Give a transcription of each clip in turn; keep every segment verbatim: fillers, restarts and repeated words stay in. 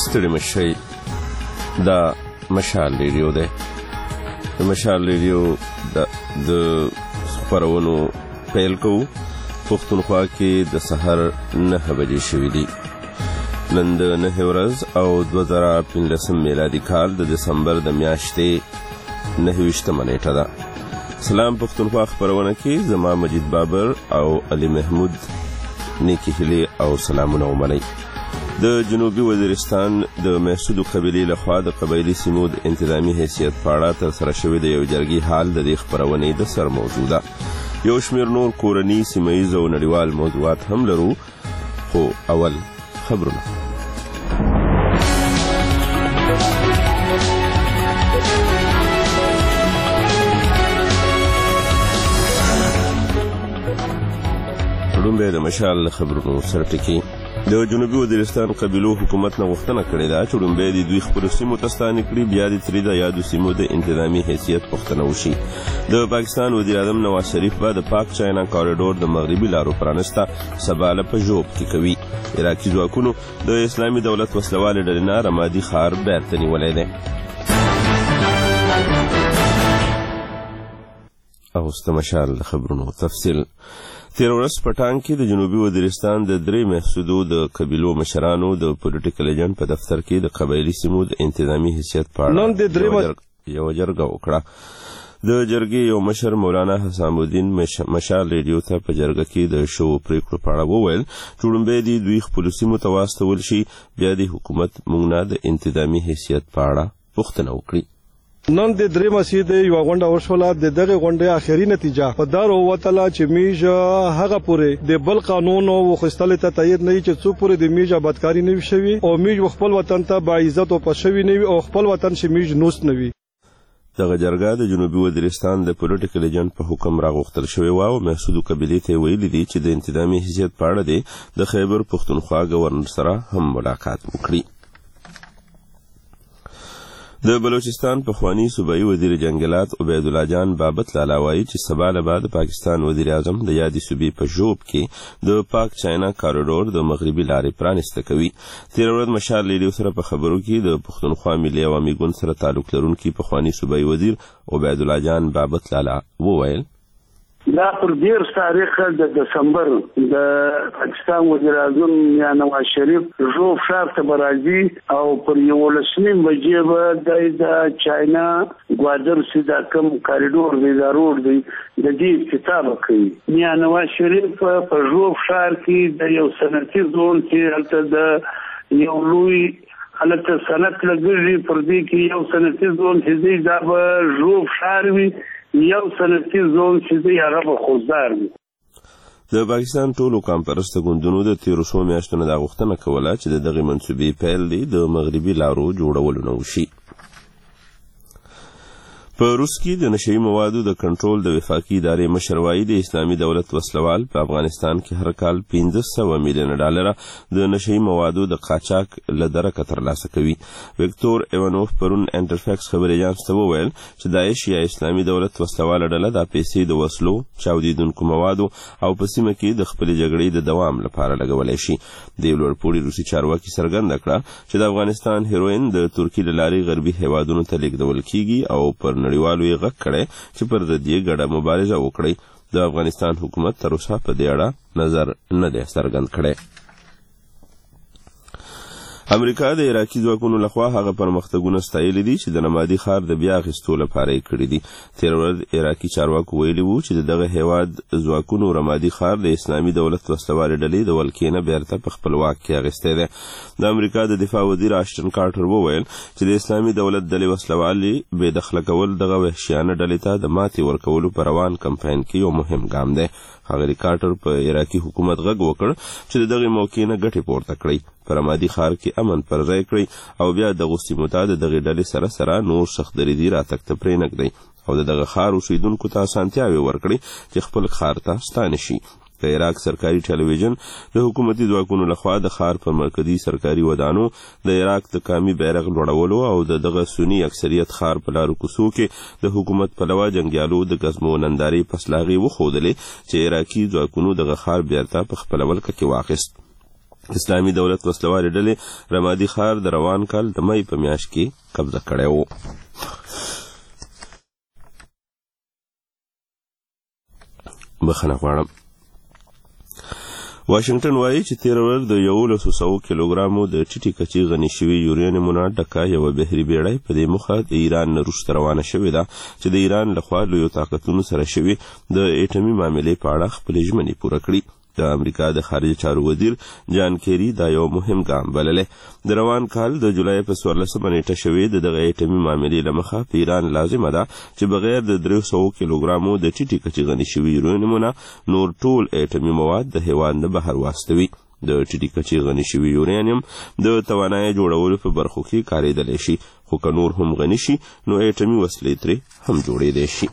ستړي مشئ دا مشال ریډیو دی. د مشال ریډیو د خپرونو پیل کوو. پښتونخوا کې د سحر نهه بجې شوي دي. نن د نهه ورځ او دوه زره پنځلسم میلادي کال د دسمبر د میاشتې نهه ویشتمه نیټه ده. سلام پښتونخوا خپرونه کې زما مجید بابر او علي محمود نیکی هیلې او سلامونه ومنئ. د جنوبي وزیرستان د محسودو قبیلې لخوا د قبایلي سیمو د انتظامي حیثیت په اړه ترسره شوی د یو جرګې حال د دې خپرونې د سر موضوع ده. یو شمېر نور کورني سیمه ییز او نړیوال موضوعات هم لرو، خو اول خبرونه. لومړی د مشال خبرونو سره ټکي. د جنوبي وزیرستان قبیلو حکومت نه غوښتنه کړې ده چې لومړی د دوی خپلو سیمو ته ستانې کړي، بیا د ترې د یادو سیمو د انتظامي حیثیت پوښتنه وشي. د پاکستان وزیر اعظم نواز شریف به د پاک چاینا کاریډور د مغربي لارو پرانسته سباله په ژوب کې کوي. عراقي ځواکونو د اسلامي دولت وسلوالې ډلې نه رمادي ښار بیرته نیولی دی. اوس د مشال خبرونو تفصیل. تیر ورځ په ټانګ کې د جنوبي وزیرستان د درې محسودو د قبیلو مشرانو د پولیټیکل ایجنټ په دفتر کې د قبایلي سیمو د انتظامي حیثیت په اړه یوه جرګه وکړه. د جرګې یو مشر مولانا حسام الدین مشال ریډیو ته په جرګه کې د شوو پریکړو په اړه وویل چې لومړی دې دوی خپلو سیمو ته واستول شي، بیا د حکومت موږ نه د انتظامي حیثیت په اړه پوښتنه وکړي. نن د درې مسیح د یو غونډه وشوله. د دغه غونډې اخري نتیجه په دار ووتله چې میج هغه پورې د بل قانون او خستلې ته تایید نه چې څو پورې د میج آبادکاری نه وي شوي او میج خپل وطن ته باعزت او پښوی نه وي او خپل وطن چې میج نوست نه وي. دغه جرګه د جنوبي وزیرستان د پولیټیکل ایجنټ په حکم راغوښتل شوې وه او محسودو قبیلې ته ویلي دي چې د انتظامي حیثیت په اړه دې د خیبر پښتونخوا ګورنر سره هم ملاقات وکړي. د بلوچستان پخوانی صوبایي وزیر جنگلات عبیدالله جان بابت لالا وایي چې سبا له بعد پاکستان وزیر اعظم د یادې صوبې په ژوب کې د پاک چاینا کاریډور د مغربي لارې پرانسته کوي. تېره ورځ مشال ریډیو سره په خبرو کې د پښتونخوا ملي عوامي ګوند سره تعلق لرونکي پخوانی صوبایي وزیر عبیدالله جان بابت لالا وویل دا پر دیر تاریخ د دسمبر د پاکستان وزیر اعظم یا نواز شریف ژوب ښار ته به راځي او پر یولس نیم بجې به دی د چاینا ګوادر سي دا کوم کاریډور دی دا روډ دی د دې افتتاح به کوي. یا نواز شریف په ژوب ښار کې د یو صنعتي زون کې هلته د یو لوی هلته صنعت لګېږي، پر دې کې یو صنعتي زون چې دی دا به ژوب ښار وي، یو صنعتي زون چې دی هغه به خوزدار وي. د پاکستان ټولو قام پرسته ګوندونو د تېرو څو میاشتو نه دا غوښتنه کوله چې د دغې منصوبې پیل دی د مغربي لارو جوړولو نه وشي. په روس کې د نشهیي موادو د کنټرول د وفاقي ادارې مشر وایي د اسلامي دولت وسلوال په افغانستان کې هر کال پنځه سوه میلیونه ډالره د نشهیي موادو د قاچاق له درکه ترلاسه کوي. ویکتور ایوانوف پرون انټرفیکس خبري ایجانس ته وویل چې داعش یا اسلامي دولت وسلواله ډله دا پیسې د وسلو، چاودیدونکو موادو او په سیمه کې د خپلې جګړې د دوام لپاره لګولی شي. د یو لوړپوړي روسي چارواکي څرګنده کړه چې د افغانستان هیروین د ترکیې له لارې غربي هیوادونو ته لیږدول کیږي او پر نړیوالو یې غږ کړی چې پر ضد یې ګډه مبارزه وکړي. د افغانستان حکومت تر اوسه په دې اړه نظر نه دی څرګند کړی. امریکا د عراقي ځواکونو لخوا هغه پرمختګونه ستایلي دي چې د نمادي ښار د بیا اخیستو لپاره یې کړي دي. تېره ورځ عراقي چارواکو ویلي وو چې د دغه هیواد ځواکونو رمادي ښار د اسلامي دولت وسلوالې ډلې د ولکې نه بیرته په خپل واک کې اخیستی دی. د امریکا د دفاع وزیر اشټن کارټر وویل چې د اسلامي دولت ډلې وسلوالې بې دخله کول دغه وحشیانه ډلې ته د ماتې ورکولو په روان کمپاین کې یو مهم ګام دی. ښاغلي کارټر په عراقي حکومت غږ وکړ چې د دغې موقع نه ګټې پورته کړئ، په رمادي ښار کې امن پر ځای کړئ او بیا دغو سیمو ته د دغې ډلې سره سره نور سخت دریځي راتګ ته پرېنږدئ او د دغه ښار اوسېدونکو ته اسانتیاوې ورکړئ چې خپل ښار ته ستانه شي. د عراق سرکاري ټلویزیون د حکومتي ځواکونو لخوا د ښار پر مرکزي سرکاري ودانو د عراق د قامي بیرغ لوړولو او د دغه سني اکثریت ښار په لارو کوڅو کې د حکومت پلوه جنګیالو د ګزمو نندارې پسلاغې وښودلې چې عراقي ځواکونو دغه ښار بیرته په خپله ولکه کې واخیست. اسلامي دولت وسلوالې ډلې رمادي ښار د روان کال د مۍ په میاشت کې قبضه کړی و. بخښنه غواړم. واشنگټن وایي چې تېره ورځ د یولسو سوو کیلوګرامو د ټیټې کچې غني شوي یورانیمو نه ډکه یوه بحري بیړۍ په دې موخه د ایران نه وروسته روانه شوې ده چې د ایران لخوا لویو طاقتونو سره شوې د ایټمي معاملې په اړه خپلې ژمنې پوره کړي. د امریکا د خارجه چارو وزیر جان کیری دا یو مهم ګام بللی. د روان کال د جولای په څوارلسمه نیټه شوې د دغه ایټمي معاملې له مخه په ایران لازمه ده چې بغیر د دریو سوو کیلوګرامو د ټیټې کچې غني شوي یورانیمو نه نور ټول ایټمي مواد د هېواد نه بهر واستوي. د ټیټې کچې غني شوي یورانیم د توانایي جوړولو په برخو کې کارېدلی شي، خو که نور هم غني شي نو ایټمي وسلې ترې هم جوړېدی شي.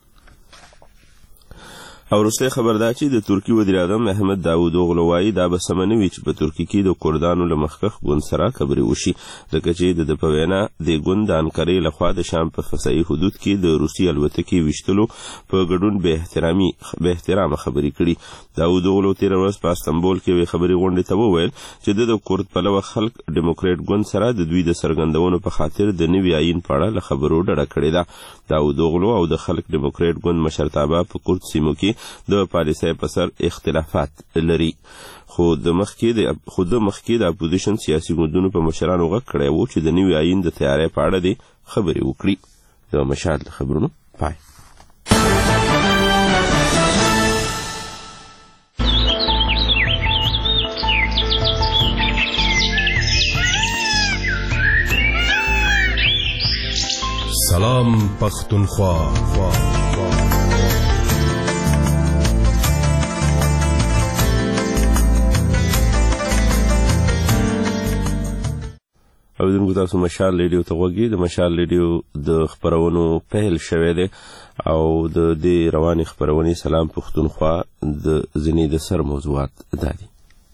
او وروستی خبر دا چې د ترکي وزیر اعظم احمد داود اوغلو وایي دا به سمه نه وي چې په ترکي کې د کردانو له مخکښ ګوند سره خبرې وشي، ځکه چې د ده په وینا دې ګوند د انقرې لخوا د شام په فضایي حدود کې د روسي الوتکې ویشتلو په ګډون بې احترامه خبرې کړي. داود اوغلو تېره ورځ په استنبول کې یوې خبري غونډې ته وویل چې ده د کورد پلوه خلک ډیموکریټ ګوند سره د دوی د څرګندونو په خاطر د نوي آیین په اړه له خبرو ډډه کړې ده. داود اوغلو او د خلک ډیموکریټ ګوند مشرتابه په کورد سیمو کې د پالیسۍ په سر اختلافات لري، خو د مخکې د اپوزیشن سیاسي ګوندونو په مشرانو غږ کړی و چې د نوي آیین د تیارۍ په اړه دې خبرې وکړي. د مشال د خبرونو پای. سلام پختونخوا. اوریدونکو تاسو مشال ریډیو ته غوږی. د مشال ریډیو د خپرونو پیل شوی دی او د دې روانې خپرونې سلام پختونخوا د ځینې د سر موضوعات دا دي.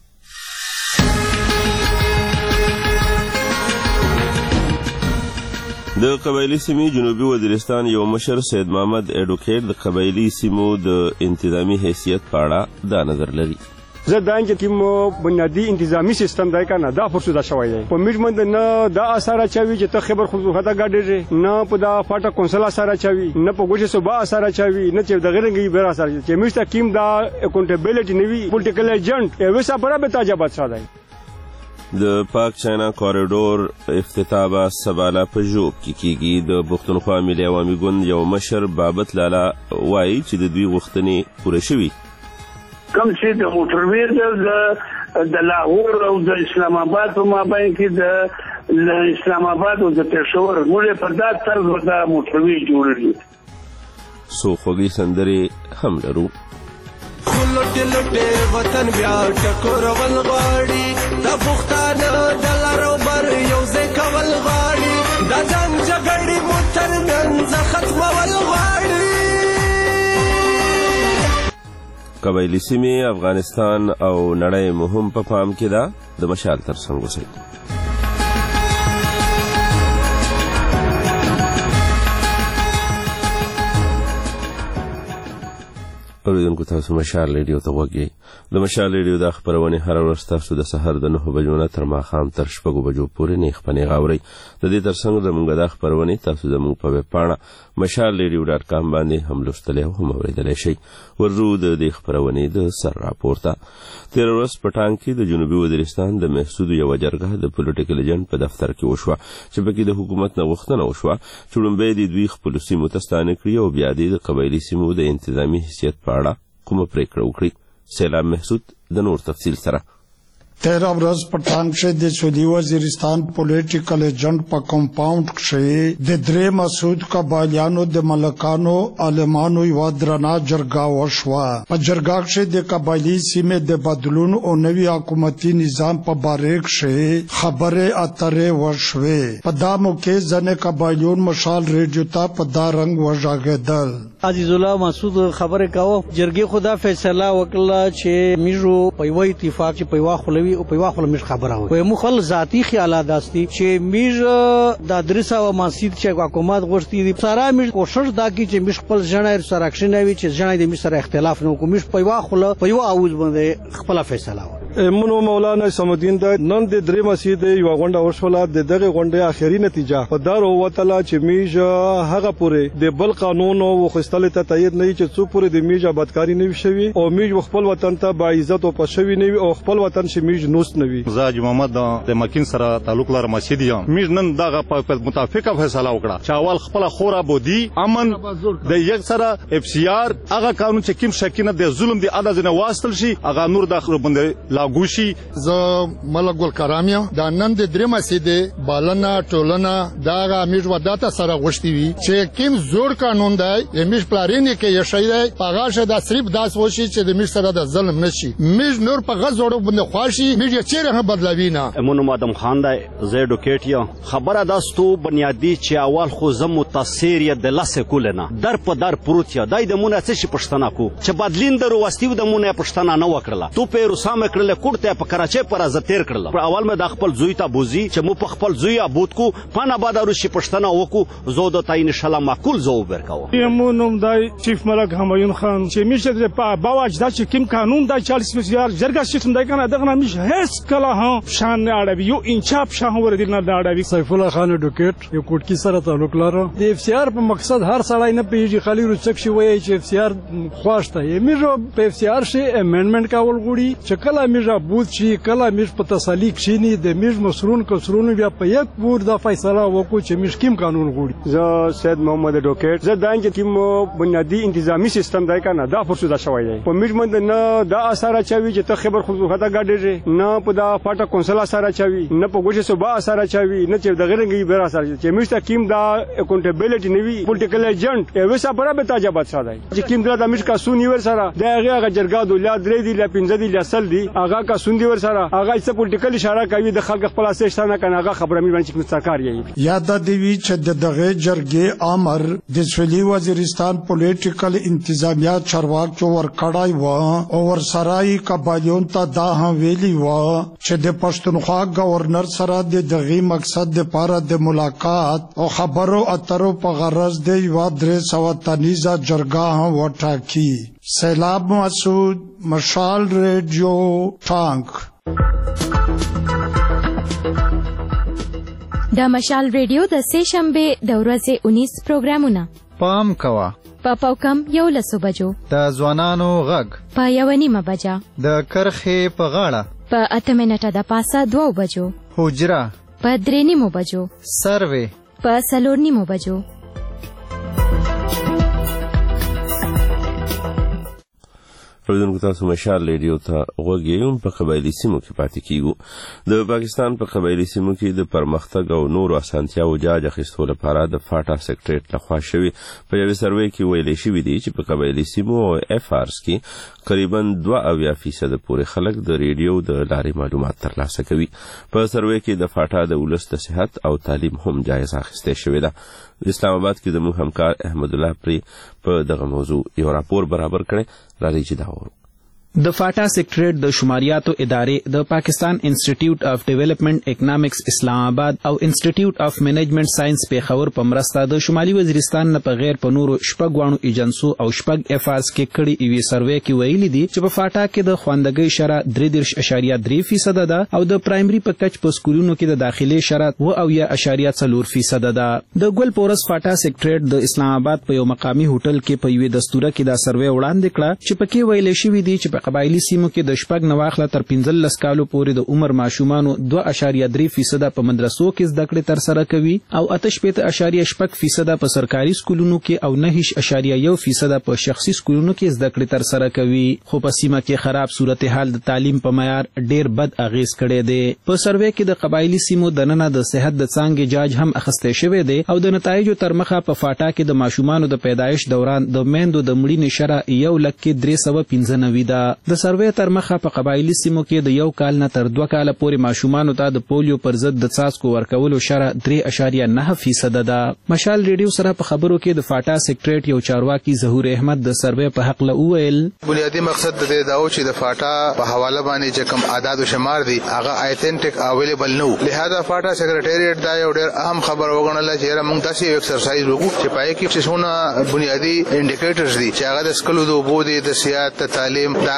د قبایلي سیمې جنوبي وزیرستان یو مشر سید محمد ایډوکیټ د قبایلي سیمو د انتظامی حیثیت په اړه دا نظر لري. زه دا چې کوم بنیادی انتظامی سیستم دی کنه دا فرصت شوی دی په میجمنت نه دا اثر چوي چې ته خبر خو خطا ګاډي نه په دا فاټا کونسل اثر چوي نه په ګوشه صوبا اثر چوي نه چې دغه رنګي بیر اثر چې مشته کیم دا اکاونټیبلټی نوي پولیټیکل ایجنټ ایوه سره به تاجابات ساده. د پاک چاینا کوریډور افتتاح به سباله په ژوب کې کیږي. د پښتونخوا ملي عوامي ګوند یو مشر بابت لالا وایي چې د دوی غوښتنې پوره شوي. کوم چې د موټروي د لاهور او د اسلام آباد په مابین کې د اسلام آباد او د پېښور موږ په دا طرز د موټروي جوړوي. سو خوږې سندرې هم لرو. لوټه لوټه وطن بیا ټکور ول غاړي د پښتانه د لارو بر یو ځای کول غاړي د جنگ جګړې موټر منځ ختم ول غاړي. قبایلي سیمې افغانستان او نړۍ مهم په پام کې ده. د مشال ترڅنګ اوسئ. اوریدونکو تاسو مشال ریډیو ته غوږی. د مشال ریډیو دا خپرونې هره ورځ تاسو د سحر د نهو بجو نه تر ماښام تر شپږو بجو پورې نیغ په نیغ اورئ. د دې ترڅنګ زموږ دا خپرونې تاسو زموږ په ویب پاڼه مشال ریډیو ډاټ کام باندې هم لوستلی او هم اورېدلی شئ. ورځو د دې خپرونې د سر راپورته. تېره ورځ په ټانګ کې د جنوبي وزیرستان د محسودو یوه جرګه د پولیټیکل ایجنټ په دفتر کې وشوه چې پکې د حکومت نه غوښتنه وشوه چې لومړی دې دوی خپلو سیمو ته ستانه کړي او بیا دې د قبایلي سیمو د انتظامي حیثیت په اړه کومه پریکړه وکړي. سیلاب محسود د نور تفصیل سره. تیرہ برس پٹانگ سے د سعودی وزیرستان پولیټیکل ایجنٹ په کمپاؤنڈ کې د درې مسعود قبایلیانو د ملکانو عالمانو یو درنا جرګه وشوه. په جرګه کې د قبایلی سیمې د بدلون او نوي حکومتي نظام په باره کې خبره اترې وشوه. په دا موقع ځنې قبایلیون مشال ریډیو ته په دا رنګ وژاګېدل. عزیز الله مسعود خبره کاوه جرګې خدا فیصله وکړه چې میرو په یو اتفاق چې په یو خلوي او په واخله مش خبره وي مو خل ذاتی خیالات داستی چې میر د درسه او مسجد چې حکومت غوښتي دي سره مش کوشش دا کی چې مش خپل ځنه سره اکشن وي چې ځنه د مش سره اختلاف نه کوم مش په واخله په یو اوز باندې خپل فیصله وکړي. منو مولانا سمدین د نن د درې مسجد یو غونډه وشوله د دغه غونډه اخیری نتیجه په دار او وتلا چې میج هغه پورې د بل قانون او خستل ته تایید نه چې څو پورې د میج آبادکاری نه وشوي او میج خپل وطن ته با عزت او پښوی نه او خپل وطن چې میج نوست نه وي. زاج محمد د مکین سره تعلق لرم مسجد یم. میج نن دغه په متفقه فیصله وکړه چې اول خپل خورا بودی امن د یک سره اف سی آر هغه قانون چې کوم شکینه د ظلم دی ادا ځنه واستل شي هغه نور داخله باندې لاګو شي. ز ملک ګل کرامیا د نن د درې مسجد بالنا ټولنا داغه میج وداته سره غوښتي وي چې کوم زوړ قانون دی میج پلارینه کې یشي دی پاغاشه د صرف داس وشي چې د میج سره د ظلم نشي میج نور په غزوړو باندې خواشي میج چیرې هم بدلوي نه. امونو مادم خان دی زه ډوکیټ یم خبره داستو بنیادی چې اول خو زه متاثر یم د لاسه کولنه در په در پروت یا دای د مونږ څه شي پښتنه کو چې بدلین درو واستیو د مونږه پښتنه نه وکړه تو په روسامه کړل کوړته په کراچۍ پر از تیر کړل پر اول مې د خپل زوی ته بوزي چې مو په خپل زوی ابود کو پانا بعد روشي پښتنه وکو زو د تاین شلا معقول زو ورکاو. یمونم دای چیف ملک همایون خان چې میشه په باواج دا چې کوم قانون دا چالیس میلیار جرګه سیستم دای کنه دغه نمیشه هیڅ کله هم شان نه اړوي یو انچاپ شاه ور دي نه اړوي. سیف الله خان ډوکیټ یو کوټکی سره تعلق لرو د اف سی آر په مقصد هر سړی نه پیږي خالي رڅک شي وایي چې اف سی آر خوښته یې میرو په اف سی آر شي امندمنت کول غوړي چې کله میرا بود شي کله میر په تسلیق شینی د میر مسرون کسرون بیا په یک ور د فیصله وکړو چې مشکیم قانون غوړي. زه سید محمد ډوکیټ زه دانګ کوم بنیادی انتظامی سیستم دای کنه دا فرصت شوی دی په میج مند نه دا اثر چوي چې ته خبر خو خطا gaډې نه په دا فاټه کونسل اثر چوي نه په ګوشه صوبه اثر چوي نه چې دغه رنګي بیر اثر چې میج تکیم دا اکاونټیبلټی نیوی پولیټیکل ایجنټ یو څه پر به تاجبات ساده چې کیم دا د میج کا سونی ور سره دا هغه جرګا دولیا درې دی لا پنځه دی لا سل دی هغه کا سوندي ور سره هغه څه پولیټیکل اشاره کوي د خلک خپل اساس نه کنه هغه خبره مې باندې چې سرکار یې یاد دی چې دغه جرګې امر د سویلي وزیرستان پولیټیکل انتظامیه چارواکو ور کړای و او ور سرای قبایلون ته دا هم ویلی و چې د پښتونخوا گورنر سره د دغه مقصد لپاره د ملاقات او خبرو اترو په غرض د یو درې سو تنیزه جرګه هم وټاکی. سیلاب مسعود مشال ریډیو ټانک. د مشال ریډیو د سه شنبه د ورځې انیس پروګرامونه پام کوا په پاوکم یو لسو بجو د ځوانانو غږ په یو نیمه بجا د کرخې په غاړه په اته منټه د پاسه دوه بجو حجره په درې نیمو بجو سروي په څلور نیمو بجو. پردونکو تاسو مشال ریډیو ته غوږی په قبایلی سیمو کې پاتې کیږو. د پاکستان په قبایلی سیمو کې د پرمختګ او نورو اسانتیاو جاج اخیستو لپاره د فاټا سیکریټریټ لخوا شوی په یو سروې کې ویل شوی دی چې په قبایلی سیمو او اف آرز کې تقریبا دوه اویا فیصد پورې خلک د ریډیو د لارې معلومات ترلاسه کوي. په سروې کې د فاټا د ولس د صحت او تعلیم هم جایزه اخیستې شوې ده. اسلام آباد کې زموږ همکار احمد الله پری په دغه موضوع یو راپور برابر کړي را لې دا ورو. د فاټا سیکریټریټ د شماریاتو ادارې د پاکستان انسټیټیوټ اف ډیولپمنٹ اکنامکس اسلام آباد او انسټیټیوټ اف منیجمنٹ ساينس پیښور په مرسته د شمالي وزیرستان نه په غیر په نورو شپږوانو ایجنسو او شپږ اف آرز کې کړي ایوي سروې کې ویلي دي چې په فاټا کې د خواندګۍ شرح درې دېرش اشاریه درې فیصد ده او د پرایمري په کچ په سکولونو کې د داخلي شرح اوه اویا اشاریه څلور فیصد ده. د ګل پورس فاټا سیکریټریټ د اسلام آباد په یو مقامي هوټل کې په یوې دستوره کې دا سروې وړاندې کړه چې پکې ویل شوی دی چې قبایلی سیمو کې د شپږ نواخله تر پنځلس کالو پورې د عمر ماشومانو دوه اشاریه درې فیصد په مدرسو کې زده کړې تر سره کوي او اته شپېته اشاریه شپږ فیصد په سرکاري سکولونو کې او نه هیڅ اشاریه یو فیصد په شخصي سکولونو کې زده کړې تر سره کوي. خو په سیمه کې خراب صورتحال د تعلیم په معیار ډیر بد اغیز کړی دی. په سروې کې د قبایلی سیمو دننه د صحت د څانګې جاج هم اخیستل شوی دی او د نتایجو تر مخه په فاټا کې د ماشومانو د پیدایش دوران د میندو د مړینې شرح یو لک کې درې سوه پنځه نوي ده. د سروې تر مخه په قبایلی سیمو کې د یو کال نه تر دوه کاله پورې ماشومانو ته د پولیو پر ضد د څاڅکو ورکولو شرح درې اشاریه نه فیصد ده. مشال ریډیو سره په خبرو کې د فاټا سیکریټریټ یو چارواکي ظهور احمد د سروې په حق له وویل بنیادی مقصد د دې داو چې د فاټا په حواله باندې چې کوم اعداد او شمار دي هغه ایتھنټک اویلیبل نو لہذا فاټا سیکریټریټ دا یو ډېر اهم خبر وګڼل چې موږ داسې یو ایکسرسایز وکړو چې پای کې څونه بنیادی انډیکیټرز دي چې هغه د سکولو د وبو دي د سیاحت تعلیم دا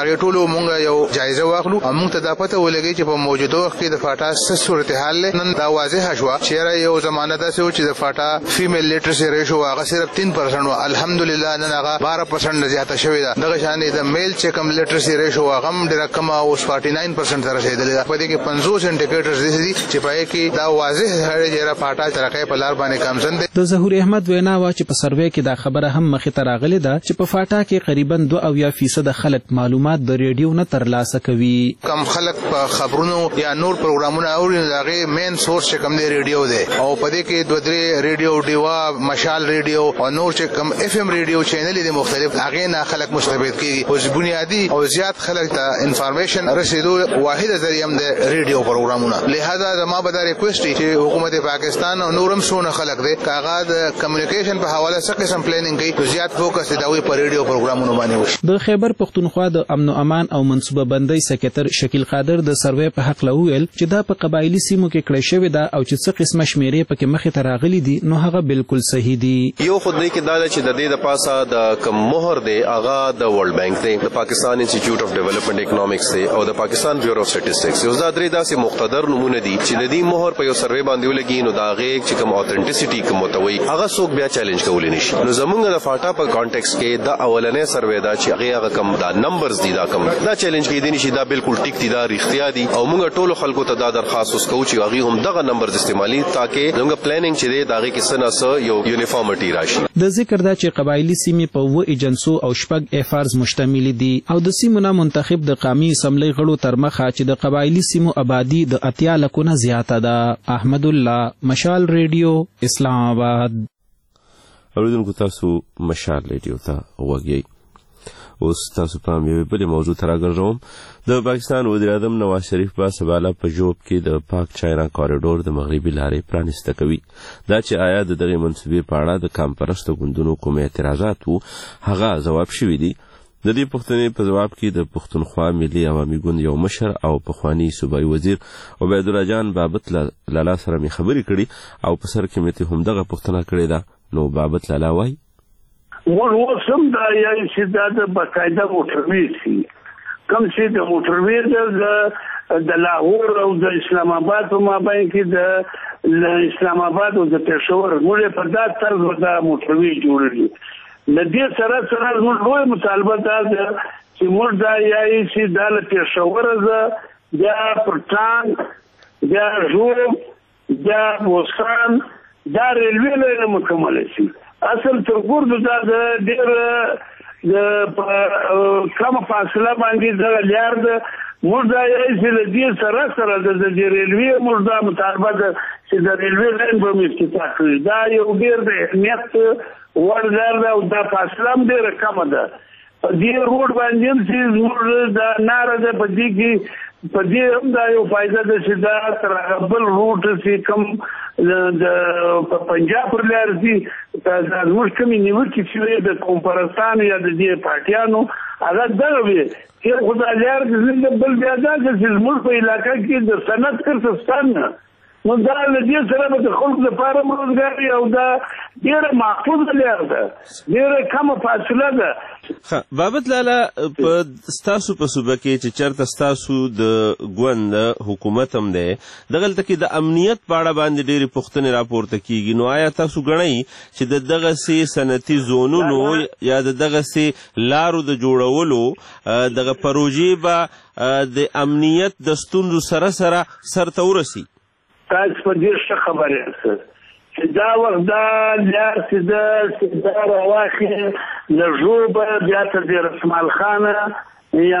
هغه ټولو مونږ یو جایزه واخلو او مونږ ته د پته ولګي چې په موجوده وخت کې د فاټا څه صورتحال نن دا واضح شوه چې یو زمانه داسې و چې د فاټا فیمیل لیټرسي ریشو هغه صرف تین پرسنټ و الحمدلله نن هغه بارہ پرسنټ زیاته شوې ده دغه شان د میل چې کوم لیټرسي ریشو هغه هم ډېره کمه اوس فورټي ناین پرسنټ ته رسېدلې ده په دې کې پنځوس انډیکیټرز دي چې په کې دا واضح دی چې فاټا ترقې په لار باندې کمزن دي. د ظهور احمد وینا وا چې په سروې کې دا خبره هم مخې ته راغلې ده چې په فاټا کې قریبا دوه اویا فیصد خلک معلومات د ریډیو نه ترلاسه کوي. کم خلک په خبرونو یا نور پروګرامونه اوري دغه مین سورس چې کوم دی ریډیو دی او په دې کې دوه درې ریډیو ډیوا مشال ریډیو او نور چې کوم اف ام ریډیو چینل دي مختلف هغه نه خلک مستفید کیږي او بنیادی او زیات خلک ته انفارمیشن رسیدو واحده ذریعہ هم د ریډیو پروګرامونه. لہذا زما به دا ریکوست چې حکومت پاکستان او نورم سونه خلک دي کاغه د کمیونیکیشن په حواله سره قسم پلانینګ کوي تو زیات فوکس دی په ریډیو پروګرامونو باندې وشي. د خیبر پختونخوا د امن او امان او منصوبه بندۍ سکرټر شکیل قادر د سروې په حق لویل چې دا په قبایلی سیمو کې کړی شوی دا او چې څه قسمه شمیرې پکې مخې ته راغلي دي نو هغه بالکل صحیح دي. یو خود دی کې دا چې د دې د پاسه د کم مهر دی هغه د ورلد بانک دی د پاکستان انسټیټیوټ اف ډیولپمنٹ اکونومکس دی او د پاکستان بیورو اف سټیټسټکس یو دا درې داسې مقتدر نمونه دي چې د دې مهر په یو سروې باندې ولګي نو دا هغه چې کوم اوثنټیسيټي کوم متوي هغه څوک بیا چیلنج کولی نشي. نو زمونږ د فاټا په کانټیکس کې د اولنې سروې دا چې هغه هغه کم دا نمبرز دي دا کم دا چیلنج کې دي نشي دا بالکل ټیک دي دا اختیار دي او موږ ټولو خلکو ته دا درخواست وکړو چې هغه هم دغه نمبرز استعمالي ترڅو زموږ پلانینګ چې دی داغه کې سنا سره یو یونیفارمټی راشي. د ذکر دا چې قبایلی سیمې په و ایجنسو او شپږ افارز مشتمل دي او د سیمو نه منتخب د قومي اسمبلی غړو تر مخه چې د قبایلی سیمو آبادی د اتیا لکو نه زیاته ده. احمد الله مشال ریډیو اسلام آباد. اوریدونکو تاسو مشال ریډیو ته وګورئ. اوس تاسو پام یو بل موضوع ته راګرځوم. د پاکستان وزیر اعظم نواز شریف با سباله په جوب کې د پاک چاینا کوریډور د مغربي لارې پرانیسته کوي. دا چې آیا د دغه منصوبې په اړه د کمپرستو ګوندونو کوم اعتراضات وو هغه ځواب شوی دی. د دې پوښتنې په ځواب کې د پښتونخوا ملي عوامي ګوند یو مشر او پخوانی صوبایي وزیر عبید الله جان بابت لالا سره می خبرې کړي او په سر کې مې هم دغه پوښتنه کړې ده. نو بابت لالا وایي ور وسم دا یای چې دا د باقاعده موټروي سي کوم چې د موټروي د لاهور او د اسلام آباد په مابین کې د اسلام آباد او د پېښور موږ په دا طرز دا موټروي جوړوي. د دې سره سره موږ لوی مطالبه دا ده چې موږ دا یای چې د پېښور ز د پرتان د جوړ د وسان دا ریلوی لاره مکمل شي. اصل تر ګورد دا د ډیر د کومه فاصله باندې دا لار د موږ دا یې چې د دې سره سره د ریلوی موږ دا مطالبه ده چې د ریلوی لاین به افتتاح کړي. دا یو ډیر د اهمیت وړ لار ده او دا فاصله هم ډیره کمه ده. په دې روډ باندې چې موږ دا ناره ده په دې کې په دې هم دا یو فائدہ ده چې دا تر بل روټ چې کوم د پنجاب پر لار دي دا زموږ کومې نیوکې چې د کومپرستانو یا د دې پارټیانو هغه دغه وي چې خدای لار د بل بیا دا چې زموږ په علاقه کې د صنعت کړستان نو دا د دې سره د خلکو لپاره روزګار او دا ډیره محفوظ لار ده ډیره کمه فاصله ده. بابت لالا په ستاسو په صوبه کې چې چرته ستاسو د ګوند حکومت هم دی دغلته کې د امنیت په اړه باندې ډېرې پوښتنې راپورته کیږي. نو آیا تاسو ګڼئ چې د دغسې صنعتي زونونو یا د دغسې لارو د جوړولو دغه پروژې به د امنیت د ستونزو سره سره سرته ورسي؟ تاسو په دې ښه خبره یاست چې دا وخت دا لار چې د دا راواخې له ژوبه بیا تر د رسمال خانه یا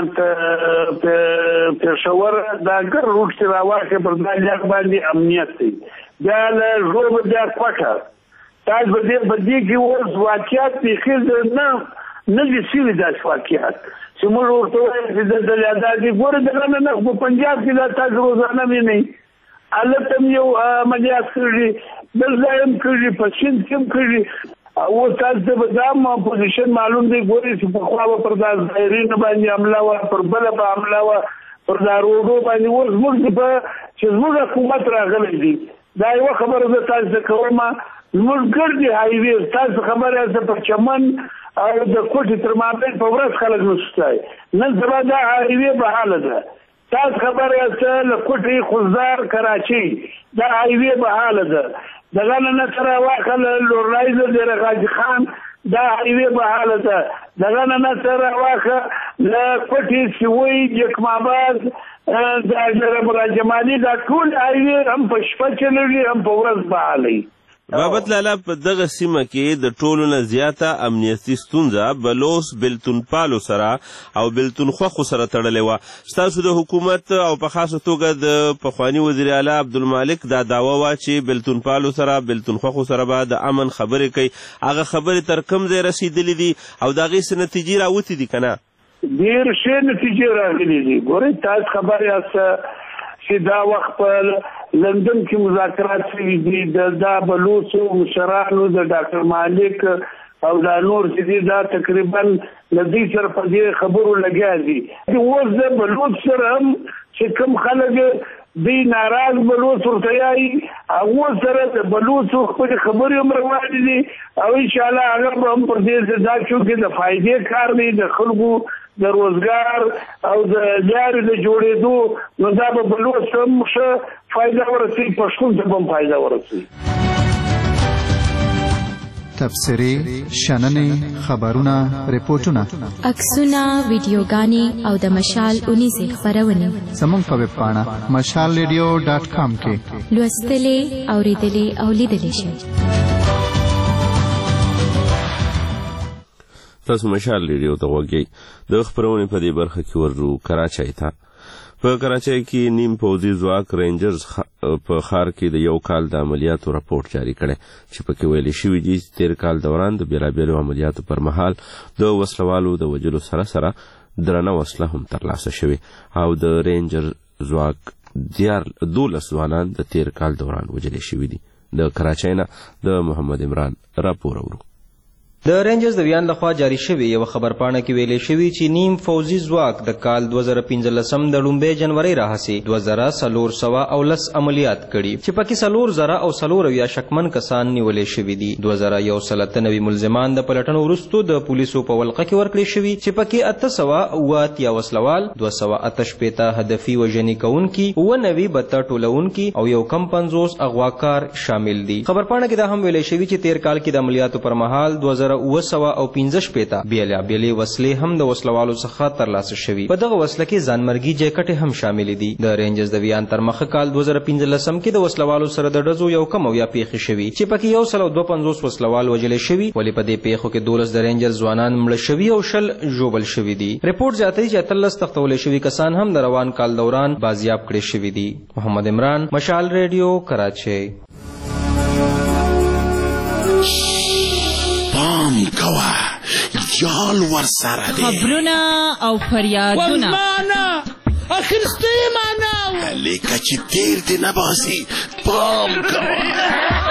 په پېښور دا ګر روټ چې راواخې پر دا لار باندې امنیت دی. بیا له ژوبه بیا کوټه تاسو په دې په دې کې اوس واقعیت بیخي نه نه دي سوي داسې واقعیت چې موږ ورته وایو چې دلته دا دي ګوره دغه نه په پنجاب کې دا تاسو روزانه وینئ البته یو عملیات کړي بل ځای هم کړي په سیند کې هم کړي او تاسو به دا ما پوزیشن معلوم دی ګوري چې په خوا پر دا ظاهرین باندې حمله وه پر بله به حمله وه پر دا روډو باندې اوس موږ په چې زموږ حکومت راغلی دی دا یوه خبره زه تاسو ته کوم زموږ ګردې هایوې تاسو خبره یاست په چمن او د کوټې تر مابین په ورځ خلک نشته. نن سبا دا هایوې بحاله ده. تاسو خبر یاست له کوټې خوزدار کراچۍ دا هایوې بحاله ده. دغه نه سره واخله لورلایزر د غازي خان دا هایوې بحاله ده. دغه نه سره واخه له کوټې سوی جکماباد د اجربرا جمالي دا ټول هایوې هم په شپه چلوي هم په ورځ بحالي. بابت لالا په دغه سیمه کې د ټولو نه زیاته امنیتي ستونزه بلوس بلتون پالو سره او بلتون خوخو سره تړلې وه. ستاسو د حکومت او په خاصه توګه د پخواني وزیر اعلی عبدالمالک دا دعوه وه چې بلتون پالو سره بلتون خوخو سره به د امن خبرې کوي. هغه خبرې تر کوم ځای رسېدلې دي او د هغې څه نتیجې راوتې دي که نه؟ ډېر ښې نتیجې راغلي دي. ګورئ تاسو خبر یاست چې دا وخت په لندن کې مذاکرات شوي دي د دا بلوڅو مشرانو د ډاکټر مالک او دا نور چې دي دا تقریبا له دوی سره په دې خبرو لګیا دي. اوس د بلوڅ سره هم چې کوم خلک دوی ناراض بلوڅ ورته یایي هغو سره د بلوڅو خپلې خبرې هم روانې دي او انشاءالله هغه به هم پر دې دا چونکې د فایدې کار دی د خلکو د روزګار او د لارې د جوړېدو نو دا به بلوڅ هم ښه فایده ورسوي پښتون ته به هم فایده ورسوي. تبصرې، شننې، خبرونه، ریپورټونه، عکسونه، ویډیوګانې او د مشال اونیزې خپرونې زموږ په ویب پاڼه مشال ریډیو ډاټ کام کې لوستلې، اورېدلې او لیدلې شئ. تاسو مشال ریډیو ته غوږ یئ. د خپرونې په دې برخه کې ورځو کراچۍ ته. په کراچۍ کې نیم پوځي ځواک رینجرز په ښار کې د یو کال د عملیاتو راپورټ جاری کړی چې پکې ویلي شوي دي چې تیر کال دوران د بېلابېلو عملیاتو پر مهال د وسلوالو د وژلو سره سره درنه وسله هم ترلاسه شوې او د رینجر ځواک دیار دولس ځوانان د تیر کال دوران وژلې شوي دي. د کراچۍ نه د محمد عمران راپور اورو. د رینجرز د ویان لخوا جاری شوی یو خبرپاڼه کې ویلې شوی چې نیم فوزي ځواک د کال دوه زره پنځلسم د لومبۍ جنورۍ راهیسې دوه زره څلور سوه او لس عملیات کړي چې پکې څلور زره او څلور اویا شکمن کسان نیولې شوي دي. دوه زره یو سل اته نوي ملزمان د پلټنو وروستو د پولیسو په ولقه کې ورکړي شوي چې پکې اته سوه اوه اتیا وسلوال، دوه سوه اته شپېته هدفي وژنې کوونکي، اوه نوي بته ټولونکي او یو کم پنځوس اغواکار شامل دي. خبرپاڼه کې دا هم ویلې شوي چې تیر کال کې د عملیاتو پر مهال دوه زره اوه سوه او پنځه شپېته بېلابېلې وسلې هم د وسلوالو څخه ترلاسه شوي. په دغه وسله کې ځانمرګي جیکټې هم شاملې دي. د رینجرز د ویان تر مخه کال دوه زره پنځلسم کې د وسلوالو سره د ډزو یو کم اویا پیښې شوي چې پکې یو سل او دوه پنځوس وسلوال وژلې شوي، ولې په دې پیښو کې دولس د رینجرز ځوانان مړه شوي او شل ژوبل شوي دي. رپورټ زیاتوي چې اتلس تختولې شوي کسان هم د روان کال دوران بازیاب کړي شوي دي. محمد عمران، مشال ریډیو، کراچۍ. پام کوه جال ور سره دی خبرونه او فریادونه والمانا اخرستی مانا لیکه چې تیر دی نباسي پام کوه.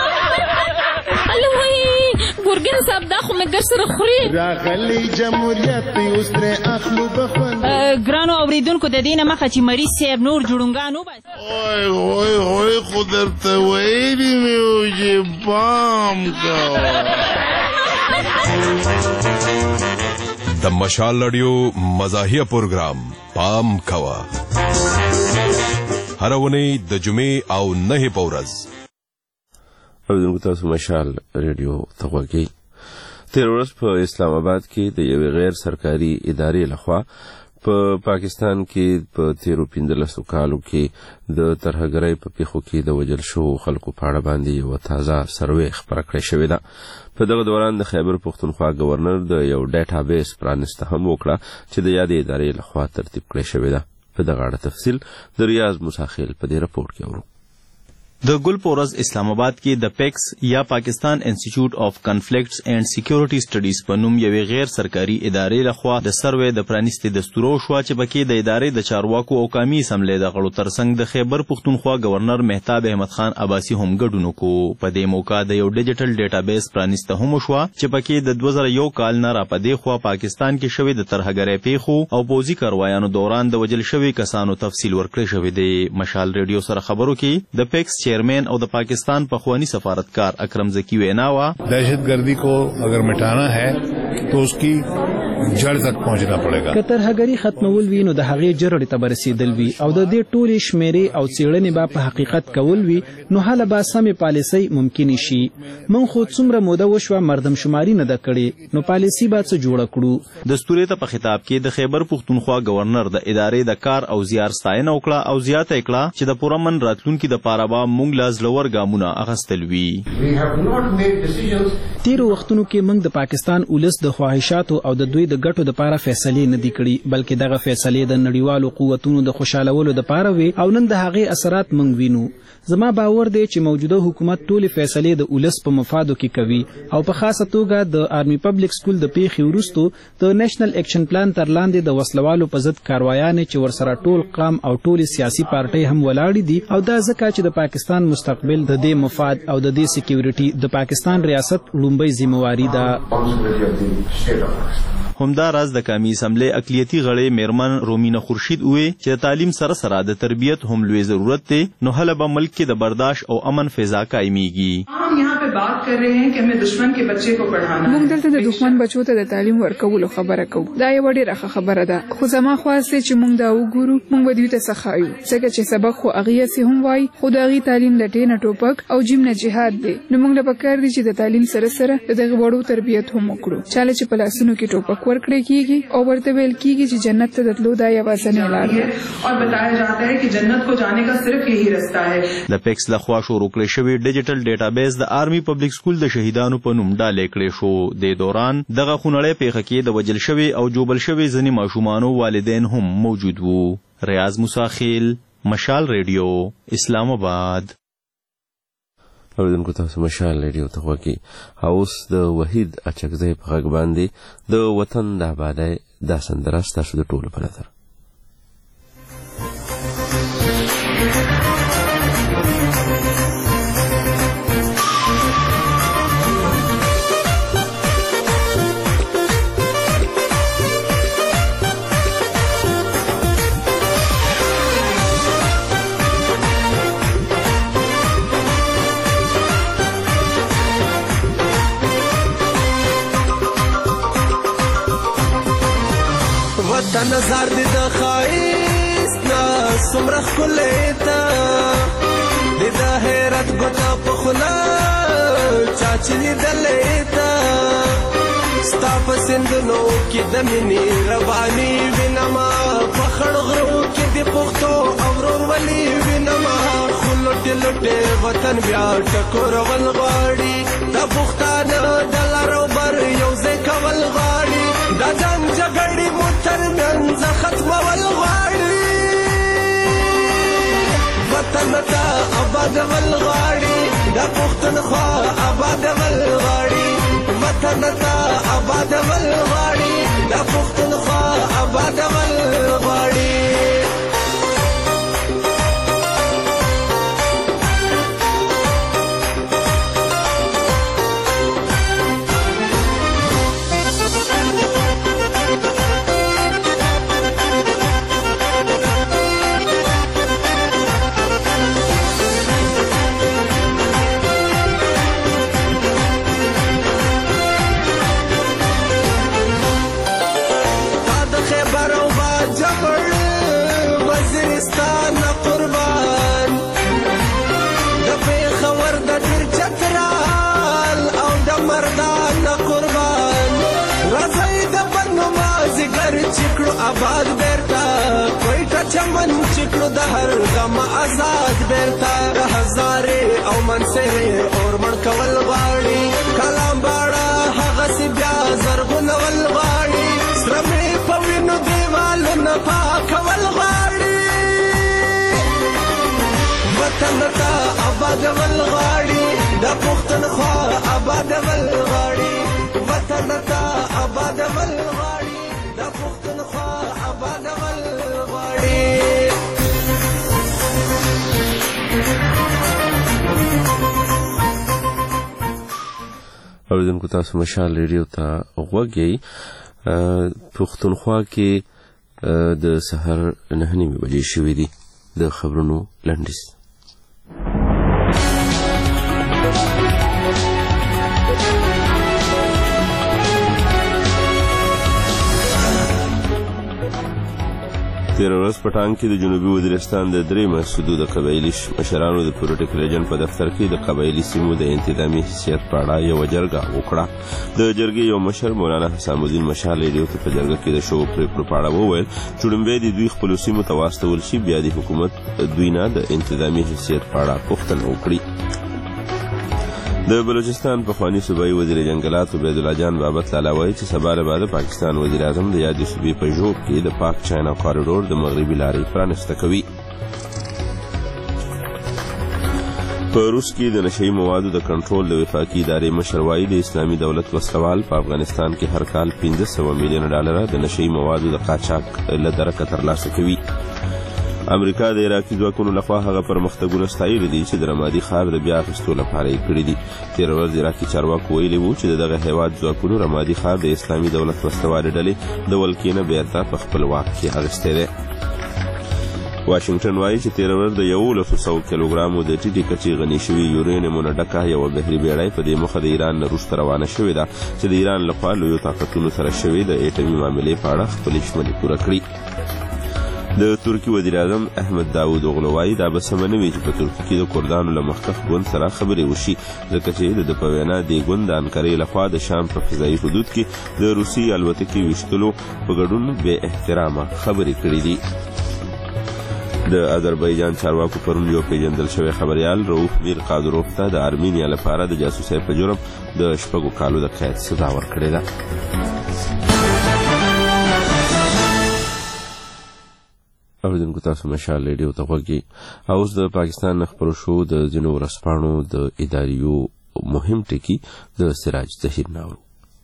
الوی ګورګین صاحب دا خو مې ګر سره خوري راغلی جمهوریت اوس ترې اخلو بخوند. ګرانو اورېدونکو د دې نه مخه چې مریض صاحب نور جوړونګان وباسي اوی اوی اوی خو درته ویلي مې و چې پام کوه. د مشال رادیو مزاحیه پروګرام پام کوه هر اونۍ د جمعې او نهې په ورځ. اورېدونکو تاسو مشال ریډیو ته غوږ یئ. تېره ورځ په اسلام آباد کې د یوې غیر سرکاري ادارې لخوا په پاکستان کې په تیرو پنځلسو کالو کې د ترهګرۍ په پیښو کې د وژل شوو خلکو په اړه باندې یوه تازه سروې خپره کړې شوې ده. په دغه دوران د خیبر پښتونخوا گورنر د یو ډیټابیس پرانسته هم وکړه چې د یادې ادارې لخوا ترتیب کړې شوې ده. په دغه اړه تفصیل د ریاض موساخیل په دې رپورټ کې اورو. د ګل پورز اسلام آباد کې د پیکس یا پاکستان انسټیټیوټ اف کنفلیکټس اینڈ سکیورټي سټډیز په نوم یوې غیر سرکاري ادارې لخوا د سروې د پرانیستي دستورو شوه چې پکې د ادارې د چارواکو او قومي اسمبلې د غړو ترڅنګ د خیبر پښتونخوا گورنر مهتاب احمد خان عباسي هم ګډون وکړو. په دې موقع د یو ډیجیټل ډیټابیس پرانیسته هم شوه چې پکې د دوه زره یو کال نه راپدې خوا پاکستان کې شوې د ترهګرۍ پیښو او پوځي کاروایانو دوران د وژل شوي کسانو تفصیل ورکړی شوی دی. مشال ریډیو سره خبرو کې د پیکس چیئرمین او د پاکستان پخوانی سفارتکار اکرم زکی وینا وا دہشت گردی کو اگر مٹانا ہے तो उसकी जड़ तक पहुंचना पड़ेगा. که ترهګري ختمول وي نو د هغې جرړې ته به رسېدل وي او د دې ټولې شمیرې او څېړنې به په حقیقت کول وي نو هله به سمې پالیسۍ ممکنې شي. موږ خو څومره موده وشوه مردمشماري نه ده کړې نو پالیسي به څه جوړه کړو. دستوري ته په خطاب کې د خیبر پښتونخوا گورنر د ادارې د کار او زیار ستاینه وکړه او زیاته یې کړه چې د پرامن راتلونکي دپاره به موږ له زړور ګامونه اخیستل وي. تیرو وختونو کې موږ د پاکستان ولس د خواهشاتو او د دوی د ګټو دپاره فیصلې نه دي کړي بلکې دغه فیصلې د نړیوالو قوتونو د خوشحالولو دپاره وي او نن د هغې اثرات موږ وینو. زما باور دی چې موجوده حکومت ټولې فیصلې د ولس په مفادو کې کوي او په خاصه توګه د آرمي پبلک سکول د پیښې وروستو د نیشنل اکشن پلان تر لاندې د وسلوالو په ضد کاروایانې چې ورسره ټول قام او ټولې سیاسي پارټۍ هم ولاړې دي او دا ځکه چې د پاکستان مستقبل د دې مفاد او د دې سکیورټي د پاکستان ریاست لومړی ذمہواري ده. همدا راز د قومي اسمبلی اقلیتي غړی میرمن رومینه خورشید وې چې د تعلیم سره سره د تربیت هم لوی ضرورت دی نو هله به ملک کې د برداشت او امن فضا قائمیږي. हम यहाँ पे बात कर रहे हैं कि हमें दुश्मन के बच्चे को पढ़ाना موږ دلته د دښمن بچو ته د تعلیم ورکولو خبره کوو. دا یو ډېره ښه خبره ده خو زما خواست دی چې موږ دا وګورو موږ به دوی ته څه ښایو ځکه چې سبق خو هغې هسې هم وایي خو د هغې تعلیم له ټې نه ټوپک او جیم نه جهاد دی نو موږ له پکار دی چې د تعلیم سره سره د دغې وړو تربیت هم وکړو. چاله چې په لاسونو کې ټوپک ورکړی کېږي او ورته ویل کېږي چې جنت ته د تلو دا یوازینۍ لار ده और बताया जाता है कि जन्नत को जाने का सिर्फ यही रास्ता है. د پیکس لخوا شروع کړی شوی ډیجیټل ډیټابیس د آرمي پبلک سکول د شهیدانو په نوم ډالې کړی شو. د دوران دغه خونړۍ پیښه کې د وجل شوي او جوبل شوي ځینې ماشومانو والدین هم موجود وو. ریاض مساخیل، مشال ریډیو، اسلام آباد. اوریدونکو تاسو مشال ریډیو ته غوږی او اوس د وحید اچکزی په غږ باندې د وطن د آبادۍ دا سندره ستاسو د ټولو په نظر. نظر دی د خایست نا سمره ښکلی ته دی د حیرت ګوته په خوله چا چې لیدلی ته ستا په سیندونو کې د مینې رواني وینمه په خړ غرو کې د پښتو او ورورولي وینمه خو لوټې لوټې وطن بیا ټکورول غواړي د پښتانه د لارو بر یو ځای کول غواړي دا جنګ جګړې مو ترمنځ ختمول غواړي وطن ته آبادول غواړي دا پښتونخوا آبادول غواړي وطن ته آبادول غواړي دا پښتونخوا آبادول غواړي. آباد بیرتا کوئټه چمن چکړو د هر غم آزاد بیرتا د هزارې او منصرې اور مړ کول غواړي کلام باړه هغسې بیا زرغونول غواړي سره مې په وینو دیوالونه پاکول غواړي وطن ته آبادول غواړي د پښتونخوا آبادول غواړي وطن ته آبادول غواړي د پښتونخوا آبادول غواړي. اوریدونکو تاسو مشال ریډیو ته غوږ یې. پښتونخوا کې د سحر نهه نیمې بجې شوې دي. د خبرونو لنډیز. تېره ورځ په ټانګ کې د جنوبي وزیرستان د درې مسودو د قبایلي مشرانو د پروټیکل ایجنټ په دفتر کې د قبایلي سیمو د انتظامي حیثیت په اړه یوه جرګه وکړه. د جرګې یو مشر مولانا حسام الدین مشال ریډیو ته په جرګه کې د شوو پرېکړو په اړه وویل چې لومبی د دوی خپلو سیمو ته واستول شي، بیا د حکومت دوی نه د انتظامي حیثیت په اړه پوښتنه وکړي. د بلوچستان پخواني صوبایي وزیر جنګلات عبید الله جان بابت لالا وایي چې سبا له بعده پاکستان وزیر اعظم د یادې صوبې په ژوب کې د پاک چاینا کاریډور د مغربي لارې پرانسته کوي. په روس کې د نشهیي موادو د کنټرول د وفاقي ادارې مشر وایي د اسلامي دولت وسلوال په افغانستان کې هر کال پنځه سوه میلیونه ډالره د نشهیي موادو د قاچاق له درکه ترلاسه کوي. امریکا د عراقي ځواکونو لخوا هغه پرمختګونه ستایلي دي چې د رمادي ښار د بیا اخیستو لپاره یې کړي دي. تېره ورځ عراقي چارواکو ویلي وو چې د دغه هیواد ځواکونو رمادي ښار د اسلامي دولت وسلوالې ډلې د ولکې نه بیرته په خپل واک کې اخیستی دی. واشنګټن وایي چې تېره ورځ د یولسو سوو کیلوګرامو د ټیټې کچې غني شوي یورینیمونه ډکه یوه بحري بیړۍ په دې موخه د ایران نه وروسته روانه شوې ده چې د ایران لخوا لویو طاقتونو سره شوې د ایټمي معاملې په اړه خپلې ژمنې پوره کړي. د ترکي وزیر اعظم احمد داود اوغلو وایي دا به سمه نه وي چې په ترکي کې د کردانو له مخکښ ګوند سره خبرې وشي، ځکه چې د ده په وینا دې ګوند د انقرې لخوا د شام په فضایي حدود کې د روسي الوتکې ویشتلو په ګډون بې احترامه خبرې کړې دي. د اذربایجان چارواکو پرون یو پیژندل شوی خبریال رؤوف میر قادروف ته د ارمینیا لپاره د جاسوسۍ په جرم د شپږو کالو د قید سزا ورکړې ده. اوریدونکو تاسو مشال ریډیو ته غوږ یئ. اوس د پاکستان نه خپرو شو د ځینو ورځپاڼو د اداریو مهم ټکي د سراج ظهیر ناورو.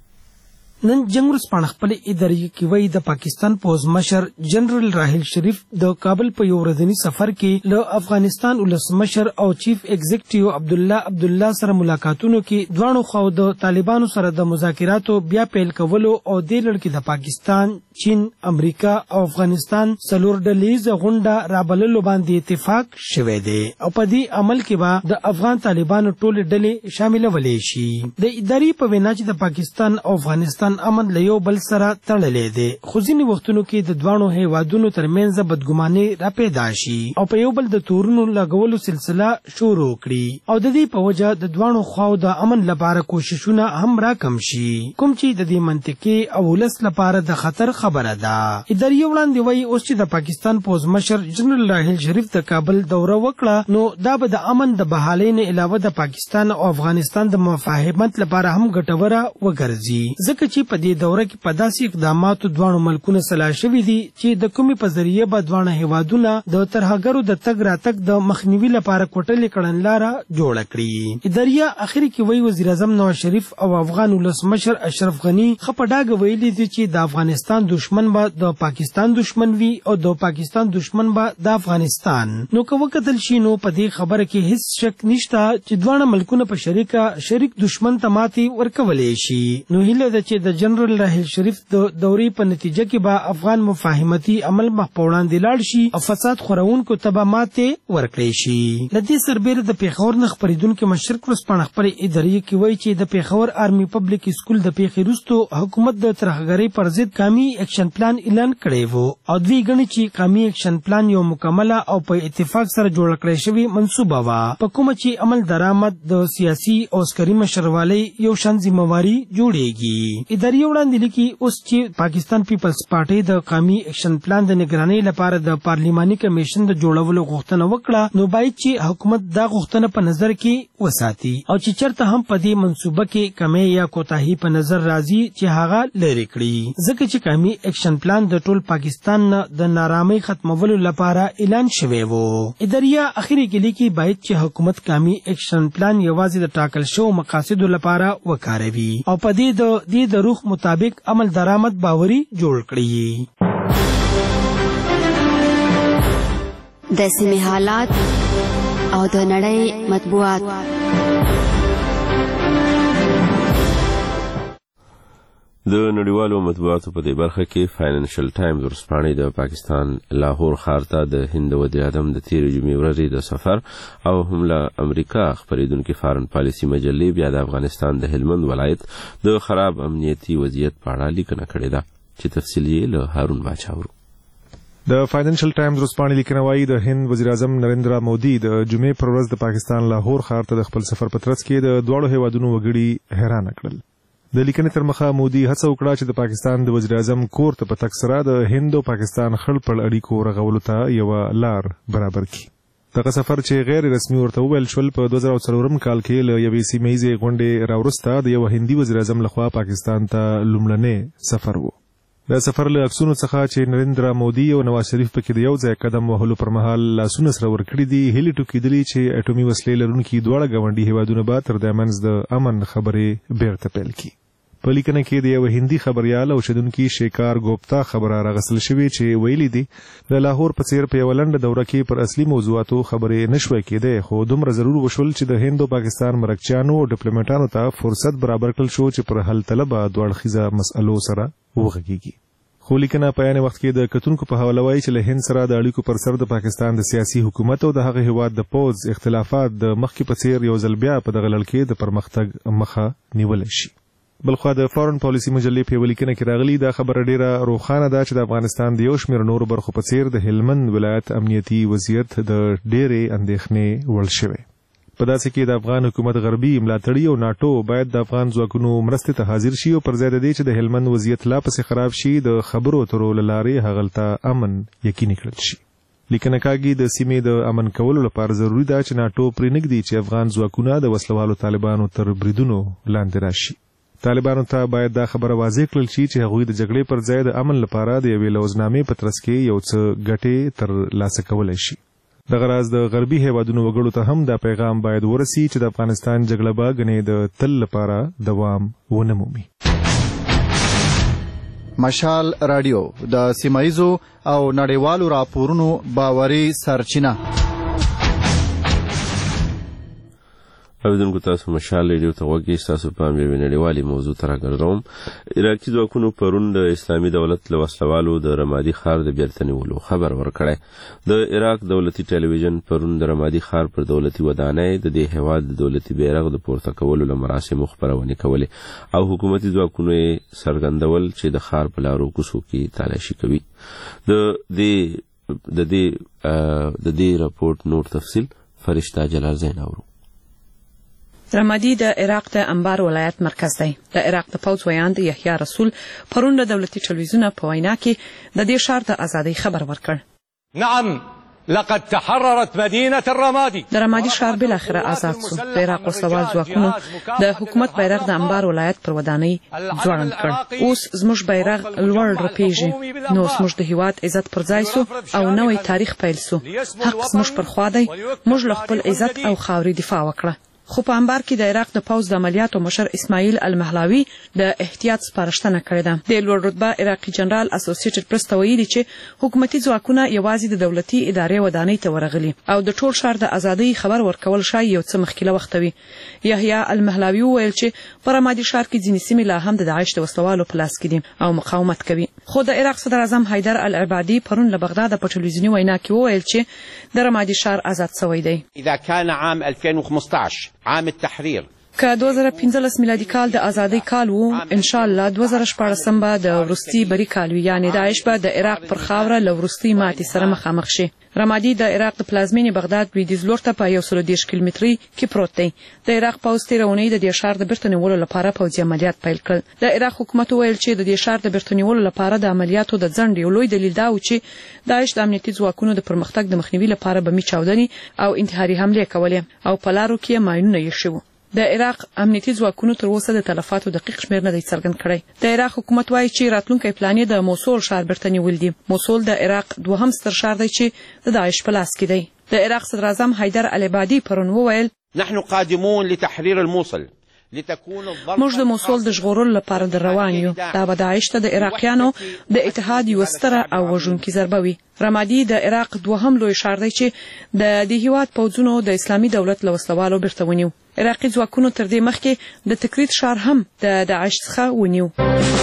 نن جنگ ورځپاڼه خپل ادارې کې وایي د پاکستان پوز مشر جنرال راحیل شریف د کابل په یو ورځني سفر کې له افغانستان ولسمشر او چیف ایگزیکټیو عبدالله عبدالله سره ملاقاتونو کې دواړو خواو د طالبانو سره د مذاکراتو بیا پیل کولو او دې لړ کې د پاکستان، چین، امریکا او افغانستان څلور ډلیزه غونډه رابللو باندې اتفاق شوی دی او په دې عمل کې به د افغان طالبانو ټولې ډلې شاملولی شي. د ادارې په وینا چې د پاکستان او افغانستان امن له یو بل سره تړلی دی، خو ځینې وختونو کې د دواړو هیوادونو ترمنځ بدګماني را پیدا شي او په یو بل د تورونو لګولو سلسله شروع کړي او د دې په وجه د دواړو خواو د امن لپاره کوششونه هم راکم شي، کوم چې د دې منطقې او ولس لپاره د خطر خبره ده. ادارې وړاندې وایي اوس چې د پاکستان پوز مشر جنرال راحیل شریف د کابل دوره وکړه نو دا به د امن د بحالۍ نه علاوه د پاکستان او افغانستان د مفاهمت لپاره هم ګټوره وګرځي، ځکه چې په دې دوره کې په داسې اقداماتو دواړو ملکونو سلا شوي دي چې د کومې په ذریعه به دواړه هیوادونه د ترهګرو د تګ راتګ د مخنیوي لپاره کوټلې کړنلاره جوړه کړي. اداریه اخري کې وایي وزیر اعظم نواز شریف او افغان ولسمشر اشرف غني ښه په ډاګه ویلي دي چې د افغانستان دشمن به د پاکستان دشمن وي او د پاکستان دشمن به د افغانستان. نو که وکتل شي نو په دې خبره کې هیڅ شک نشته چې دواړه ملکونه په شریکه شریک دشمن ته ماتې ورکولی شي. نو هیله ده چې د جنرال راحیل شریف د دورې په نتیجه کې به افغان مفاهمتي عمل مخ په وړاندې لاړ شي او فساد خورونکو ته به ماتې ورکړی شي. له دې سربیره د پیښور نه خپرېدونکې مشرق ورځپاڼه خپلې ادارې کې وایي چې د پیښور آرمي پبلک سکول د پیښې وروسته حکومت د ترهګرۍ پر ضد قومي اکشن پلان اعلان کړی و او دوی ګڼي چې قومي اکشن پلان یو مکمله او په اتفاق سره جوړه کړې شوې منصوبه وه په کومه چې عمل درآمد د سیاسي او عسکري مشروالۍ یو شان ذمہواري جوړیږي. ادارې وړاندې لیکي اوس چې پاکستان پیپلز پارټي د قومي اکشن پلان د نگرانۍ لپاره د پارلیماني کمیشن د جوړولو غوښتنه وکړه نو باید چې حکومت دا غوښتنه په نظر کې وساتي او چې چرته هم په دې منصوبه کې کمی یا کوتاهي په نظر راځي چې هغه لرې کړي، ځکه چې قومي اکشن پلان د ټول پاکستان نه د نارامۍ ختمولو لپاره اعلان شوی و. اداریه اخري کې لیکي باید چې حکومت قومي اکشن پلان یوازې د ټاکل شوو مقاصدو لپاره وکاروي او په دې د دې د روح مطابق عمل درآمد باوري جوړ کړي. د سیمې حالات او د نړۍ مطبوعات. د نړیوالو مطبوعاتو په دې برخه کې فاینانشل ټایمز ورځپاڼې د پاکستان لاهور ښار ته د هند وزیر اعظم د تېرې جمعې ورځې د سفر او هم له امریکا خپرېدونکې فارن پالیسي مجلې بیا د افغانستان د هلمند ولایت د خراب امنیتي وضعیت په اړه لیکنه کړې ده چې تفصیل یې له هارون باچا ورو. د فاینانشل ټایمز ورځپاڼې لیکنه وایي د هند وزیر اعظم نریندرا مودي د جمعې پر ورځ د پاکستان لاهور ښار ته د خپل سفر په ترڅ کې د دواړو هیوادونو وګړي حیرانه کړل. د لیکنې تر مخه مودي هڅه وکړه چې د پاکستان د وزیر اعظم کور ته په تګ سره د هند او پاکستان خړپړ اړیکو رغولو ته یوه لار برابر کړي. دغه سفر چې غیر رسمي ورته وویل شول په دوه زره څلورم کال کې له یوې سیمه ییزې غونډې راوروسته د یوه هندي وزیر اعظم لخوا پاکستان ته لومړنی سفر و. د سفر له عکسونو څخه چې نریندرا مودي او نواز شریف پکې د یو ځای قدم وهلو پر مهال لاسونه سره ورکړي دي، هیلې ټوکېدلي چې اټومي وسلې لرونکي دواړه ګاونډي هیوادونه به تر دې منځ د امن خبرې بیرته پیل کړي. په لیکنه کې د یو هندي خبریال او شنونکي شیکار ګوپتا خبره راغسل شوې چې ویلي دي د لاهور په څیر په یوه لنډه دوره کې پر اصلي موضوعاتو خبرې نشوی کېدی، خو دومره ضرور وشول چې د هند او پاکستان مرکچیانو او ډیپلوماټانو ته فرصت برابر کړل شو چې پر حل طلبه دوه اړخیزه مسئلو سره وغږیږي. خو لیکنه په یعنې وخت کې د کتونکو په حواله وایي چې له هند سره د اړیکو پر سر د پاکستان د سیاسي حکومت او د هغه هیواد د پوځ اختلافات د مخکې په څیر یو ځل بیا په دغه لړ کې د پرمختګ مخه نیولی شي. بلخوا د فارن پالیسي مجلې په یوه لیکنه کې راغلي دا خبره ډیره روښانه ده چې د افغانستان د یو شمېر نورو برخو په څیر د هلمند ولایت امنیتي وضعیت د ډیرې اندېښنې وړ شوی. په داسې کې د افغان حکومت غربي ملاتړي او ناټو باید د افغان ځواکونو مرستې ته حاضر شي او پر ځای د دې چې د هلمند وضعیت لا پسې خراب شي د خبرو اترو له لارې هغلته امن یقیني کړل شي. لیکنه کاږي د سیمې د امن کولو لپاره ضروري ده چې ناټو پرېنږدي چې افغان ځواکونه د وسلوالو طالبانو تر بریدونو لاندې راشي. طالبانو ته باید دا خبره واضح کړل شي چې هغوی د جګړې پر ځای د امن لپاره د یوې لوزنامې په ترڅ کې یو څه ګټې تر لاسه کولی شي. دغه راز د غربي هیوادونو وګړو ته هم دا پیغام باید ورسي چې د افغانستان جګړه به ګنې د تل لپاره دوام ونه مومي. مشال رادیو د سیمایزو او نړیوالو راپورونو باوري سرچینه. اوریدونکو تاسو مشال ریډیو ته غوږ یې، ستاسو پام یوې نړیوالې موضوع ته راګرځوم. عراقي ځواکونو پرون د اسلامي دولت له وسلوالو د رمادي ښار د بیرته نیولو خبر ورکړی. د عراق دولتي ټلویزیون پرون د رمادي ښار پر دولتي ودانۍ د دې هیواد د دولتي بیرغ د پورته کولو له مراسمو خپرونې کولې او حکومتي ځواکونو یې څرګندول چې د ښار په لارو کوڅو کې تالاشي کوي. د دې د دې د دې راپورټ نور تفصیل فرشته جلال زین اورو. رمادي د عراق د انبار ولایت مرکز دی. د عراق د پوځ ویاند یحیی رسول پرون د دولتي ټلویزیون په وینا کې د دې ښار د ازادۍ خبر ورکړ. نعم لقد تحررت مدينة الرمادي. د رمادي ښار بل اخر آزاد شو. د عراق وسلوال ځواکونو د حکومت بیرغ د انبار ولایت پر ودانۍ ځوړند کړ. اوس زموږ بیرغ لوړ رپیږي. نو زموږ د هیواد عزت پر ځای سو او نوې تاریخ پیل سو. حق زموږ پر خوا دی. موږ له خپل عزت او خاورې دفاع وکړه. خو په انبار کې د عراق د پوځ د عملیاتو مشر اسماعیل المهلاوي د احتیاط سپارښتنه کړې ده. د لوړ رتبه عراقي جنرال اسوسییټډ پریس ته ویلي چې حکومتي ځواکونه یوازې د دولتي ادارې ودانۍ ته ورغلي او د ټول ښار د ازادۍ خبر ورکول شاید یو څه مخکې له وخته وي. یحیی المهلاوي وویل چې په رمادي ښار کې ځینې سیمې لا هم د داعش د وسلوالو په لاس کې دي او مقاومت کوي. خو د عراق صدر اعظم حیدر العبادي پرون له بغداد په ټلویزیوني وینا کې وویل چې د رمادي ښار آزاد شوی دی. اذا كان عام ألفين وخمسطعش عام التحرير که دوه زره پنځلس میلادي کال د ازادۍ کال وو، ان شاء الله دوه زره شپاړسم به د وروستي بری کال وي، یعنی داعش به د عراق پر خاوره له وروستۍ ماتې سره مخامخ شي. رمادي د عراق د پلازمینې بغداد لویدیځ لور ته په یو سل دېرش کیلومترۍ کې پروت دی. د عراق پوځ تېره اونۍ د دې ښار د بیرته نیولو لپاره پوځي عملیات پیل کړل. د عراق حکومت وویل چې د دې ښار د بیرته نیولو لپاره د عملیاتو د ځنډ یو لوی دلیل دا و چې داعش د امنیتي ځواکونو د پرمختګ د مخنیوي لپاره بمي چاودنې او انتحاري حملې کولې او په لارو کې ماینونه ایښي وو. د عراق امنیتي ځواکونو تر اوسه د تلفاتو دقیق شمېر نه دی څرګند کړی. د عراق حکومت وایي چې راتلونکی پلان یې د موصل ښار بیرته نیول دي. موصل د عراق دوهم ستر ښار دی چې د داعش په لاس کې دی. د عراق صدر اعظم حیدر العبادي پرون وویل نحن قادمون لتحرير الموصل. موږ د موصل د ژغورلو لپاره در روان یو. دا به داعش ته د عراقیانو د اتحاد یوه ستره او وژونکې ضربه وي. رمادي د عراق دوهم لوی ښار دی چې د دې هیواد پوځونو د اسلامي دولت له وسلوالو بیرته ونیو. عراقي ځواکونو تر دې مخکې د تکریت ښار هم د داعش څخه ونیو.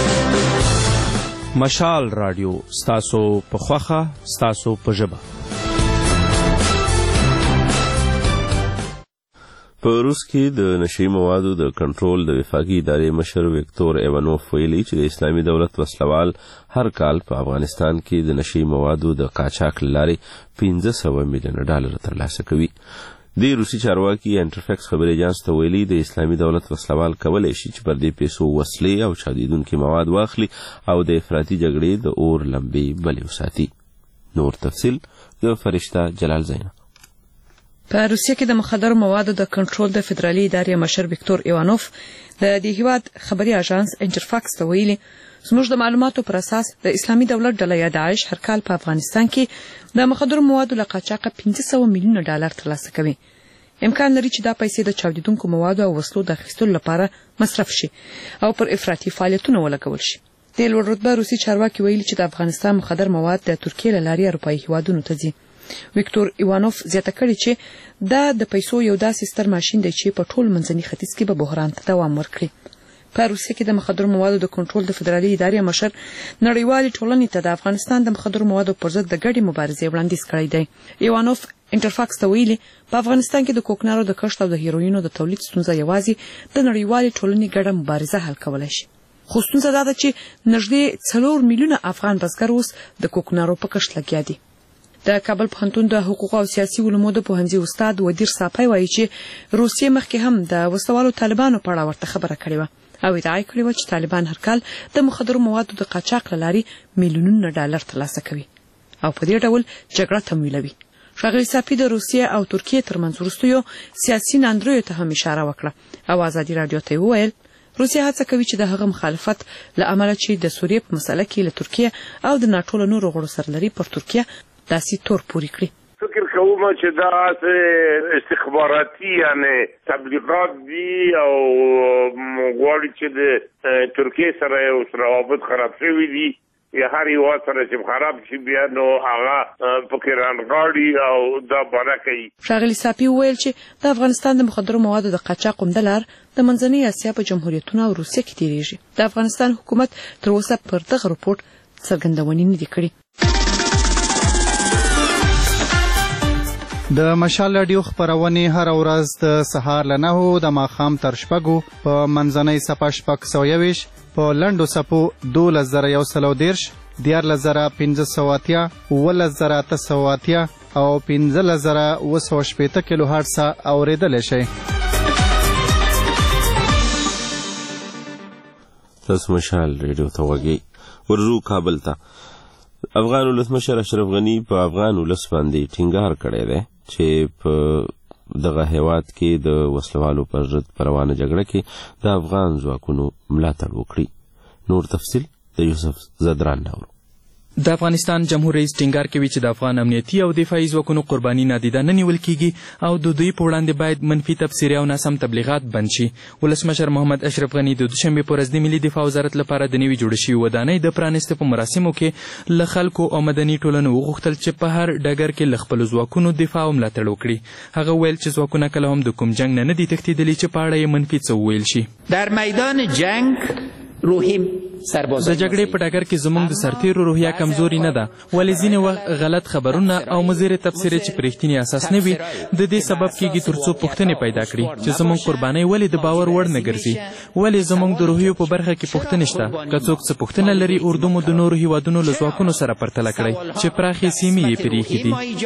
مشال رادیو ستاسو په خوښه ستاسو په ژبه. په روس کې د نشي موادو د کنټرول د وفاقي ادارې مشر ویکتور ایوانوف ویلي چې د اسلامي دولت وسلوال هر کال په افغانستان کې د نشي موادو د قاچاق لارې پنځه سوه میلیونه ډالر ترلاسه کوي. د روسي چارواکي انټرفیکس خبري اجانس ته ویلي د اسلامي دولت وسلوال کولی شي چې پر دې پیسو وسلې او چاودیدونکي مواد واخلي او د افراطي جګړې د اور لمبې بلې وساتي. نور تفصیل د فرشته جلال زینا. په روسیه کې د مخدر موادو د کنټرول د فدرالي ادارې مشر ویکتور ایوانوف د دې هیواد خبري اژانس انټرفاکس ته ویلي زموږ د معلوماتو پر اساس د اسلامي دولت ډله یا داعش هر کال په افغانستان کې د مخدر موادو له قاچاقه پنځه سوه میلیونه ډالر ترلاسه کوي. امکان لري چې دا پیسې د چاودیدونکو موادو او وسلو د اخیستلو لپاره مصرف شي او پر افراطي فعالیتونو ولګول شي. د لوړ رتبه روسي چارواکي ویلي چې د افغانستان مخدر مواد د ترکیې له لارې اروپایي هیوادونو ته ځي. ویکتور ایوانوف زیاته کړې چې دا د پیسو یو داسې ستر ماشین دی چې په ټول منځني ختیځ کې به بحران ته دوام ورکړي. په روسیه کې د مخدر موادو د کنټرول د فدرالي ادارې مشر نړیوالې ټولنې ته د افغانستان د مخدر موادو پر ضد د ګډې مبارزې وړاندیز کړی دی. ایوانوف انټرفاکس ته ویلي په افغانستان کې د کوکنارو د کښت او د هیروینو د تولید ستونزه یوازې د نړیوالې ټولنې ګډه مبارزه حل کولی شي. خو ستونزه دا ده چې نږدې څلور میلیونه افغان بزګر اوس د کوکنارو په کښت لګیا دي. د کابل پوهنتون د حقوق او سیاسي علومو د پوهنځي استاد ودیر صافی وایي چې روسیې مخکې هم د وسلوالو طالبانو په اړه ورته خبره کړې وه او ادعا کړې وه چې طالبان هر کال د مخدرو موادو د قاچاق له لارې میلیونونه ډالر ترلاسه کوي او په دې ډول جګړه تمویلوي. ښاغلي صافی د روسیې او ترکیې ترمنځ وروستیو سیاسي ناندریو ته هم اشاره وکړه او ازادي راډیو ته وویل روسیه هڅه کوي چې د هغه مخالفت له امله چې د سوریې په مسله کې له ترکیې او د ناټو له نورو غړو سره لري پر ترکیه داسې تور پوري کړي. فکر کوم چې دا استخباراتي یعنی تبلیغات دي او غواړي چې د ترکیې سره یو روابط خراب شوي دي یا هر یو سره چې خراب شي بیا نو هغه پکې رانغاړي او دا باره کوي. ښاغلي صافي وویل چې د افغانستان د مخدرو موادو د قاچاق عمده لار د منځنۍ اسیا په جمهوریتونو او روسیه کې تیریږي. د افغانستان حکومت تر اوسه پر دغه رپورټ څرګندونې نه دي کړې. د مشال رادیو خبرونه هر ورځ د سهار له نهو د ماښام تر شپږو په منځنۍ صفه شپږ سوه یویش په لنډو څپو دولس زره یو سل او دېرش دیارلس زره پنځه سوه اتیا اوولس زره اته سوه اتیا او پنځلس زره اوه سوه شپېته کیلو هرټزه اورېدلی شئ. تاسو مشال ریډیو ته وږئ. ورځو کابل ته. افغان ولسمشر اشرف غني په افغان ولس باندې ټینګار کړی دی چې په دغه هیواد کې د وسلوالو پر ضد په روانه جګړه کې د افغان ځواکونو ملاتړ وکړي. نور تفصیل د یوسف زدران نورو. د افغانستان جمهور رئیس ټینګار کوي چې د افغان امنیتي او دفاعي ځواکونو قرباني نادیده نه نیول کیږي او د دوی په وړاندې باید منفي تبصرې او ناسم تبلیغات بند شي. ولسمشر محمد اشرف غني د دوشنبې په ورځ د ملي دفاع وزارت لپاره د نوي جوړ شوي ودانۍ د پرانیستو په مراسمو کې له خلکو او مدني ټولنو وغوښتل چې په هر ډګر کې له خپلو ځواکونو دفاع او ملاتړ وکړي. هغه ویل چې ځواکونه کله هم د کوم جنګ نه نه دي تښتېدلي چې په اړه یې منفي څه وویل شي. در میدان جنگ روحیم سربازان د جګړې په ډګر کې زموږ د سرتیرو روحیه کمزوري نه ده ولې ځینې وخت غلط خبرونه او مضرې تبصرې چې په رښتینې اساس نه وي د دې سبب کېږي تر څو پوښتنې پیدا کړي چې زموږ قربانۍ ولې د باور وړ نه ګرځي ولې زموږ د روحیو په برخه کې پوښتنې شته که څوک څه پوښتنه لري اردو مو د نورو هیوادونو له ځواکونو سره پرتله کړئ چې پراخې سیمې یې پرې ایښي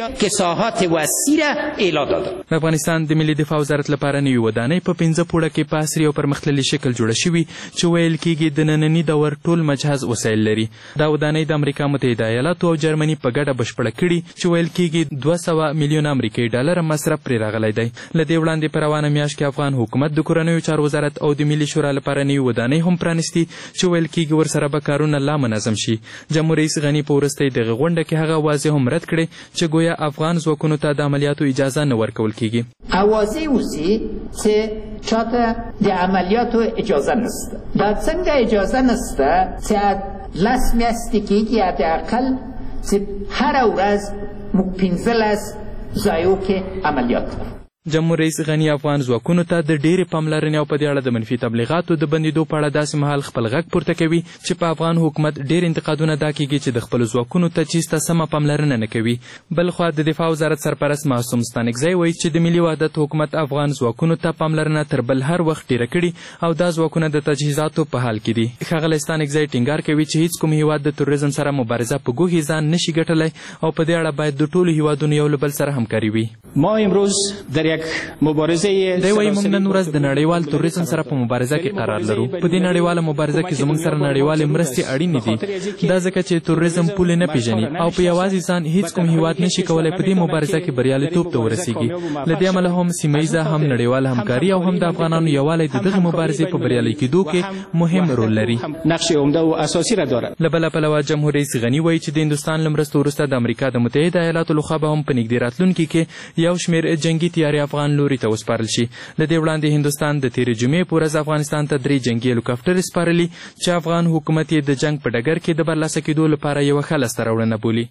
دي. د افغانستان د ملي دفاع وزارت لپاره نوي ودانۍ په پنځه پوړه کې په عصري او پرمختللي شکل جوړه شوي چې ویل کېږي د ننني دور ټول مجهز وسایل لري. دا ودانۍ د امریکا متحده ایالاتو او جرمني په ګډه بشپړه کړي چې ویل کېږي دوه سوه میلیونه امریکایي ډالره مصرف پرې راغلی دی. له دې وړاندې په روانه میاشت کې افغان حکومت د کورنیو چارو وزارت او د ملي شورا لپاره نوي ودانۍ هم پرانیستي چې ویل کېږي ورسره به کارونه لا منظم شي. جمهور رئیس غني په وروستۍ دغه غونډه کې هغه واضح هم رد کړی چې ګویا افغان ځواکونو ته د عملیاتو اجازه نه ورکول کېږي. اوازې اوسي چې چاته د عملیاتو اجازه نسته. دا څنګه اجازه نسته چې لس میاشتې کېږي حداقل چې هره ورځ موږ پنځلس ځایو کې عملیات کوو. جمهور رئیس غنی افغان ځواکونو ته د ډېرې پاملرنې او په دې اړه د منفي تبلیغاتو د بندېدو په اړه داسې مهال خپل غږ پورته کوي چې په افغان حکومت ډېر انتقادونه دا کېږي چې د خپلو ځواکونو تجهیز ته سمه پاملرنه نه کوي. بلخوا د دفاع وزارت سرپرست معصوم ستانکزی وایي چې د ملي وحدت حکومت افغان ځواکونو ته پاملرنه تر بل هر وخت ډېره کړي او دا ځواکونه د تجهیزاتو په حال کې دي. ښاغلی ستانکزی ټینګار کوي چې هیڅ کوم هیواد د تروریزم سره مبارزه په ګوښې ځان نشي ګټلی او په دې اړه باید د ټولو هیوادونو یو له بل سره همکاري وي. ما امروز در یک مبارزه دی وایي موږ نن ورځ د نړیوال تروریزم سره په مبارزه کې قرار لرو. په دې نړیواله مبارزه کې زموږ سره نړیوالې مرستې اړینې دي. دا ځکه چې تروریزم پولې نه پیژني او په یوازې ځان هیڅ کوم هیواد نشي کولی په دې مبارزه کې بریالیتوب ته ورسیږي. له دې امله هم سیمه ییزه هم نړیواله همکاري او هم د افغانانو یووالی د دغې مبارزې په بریالي کېدو کې مهم رول لري. نقش عمده و اساسي را دارد. له بله پلوه جمهور رئیس غني وایي چې د هندوستان له مرستو وروسته د امریکا د متحده ایالاتو لخوا به هم په نږدې راتلونکي کې یو شمېر جنګي تیارې افغان لوري ته وسپارل شي. له دې وړاندې هندوستان د تېرې جمعې په ورځ افغانستان ته درې جنګي هلیکاپټرې سپارلي چې افغان حکومت یې د جنګ په ډګر کې د برلاسه کېدو لپاره یوه ښه لاسته راوړنه بولي.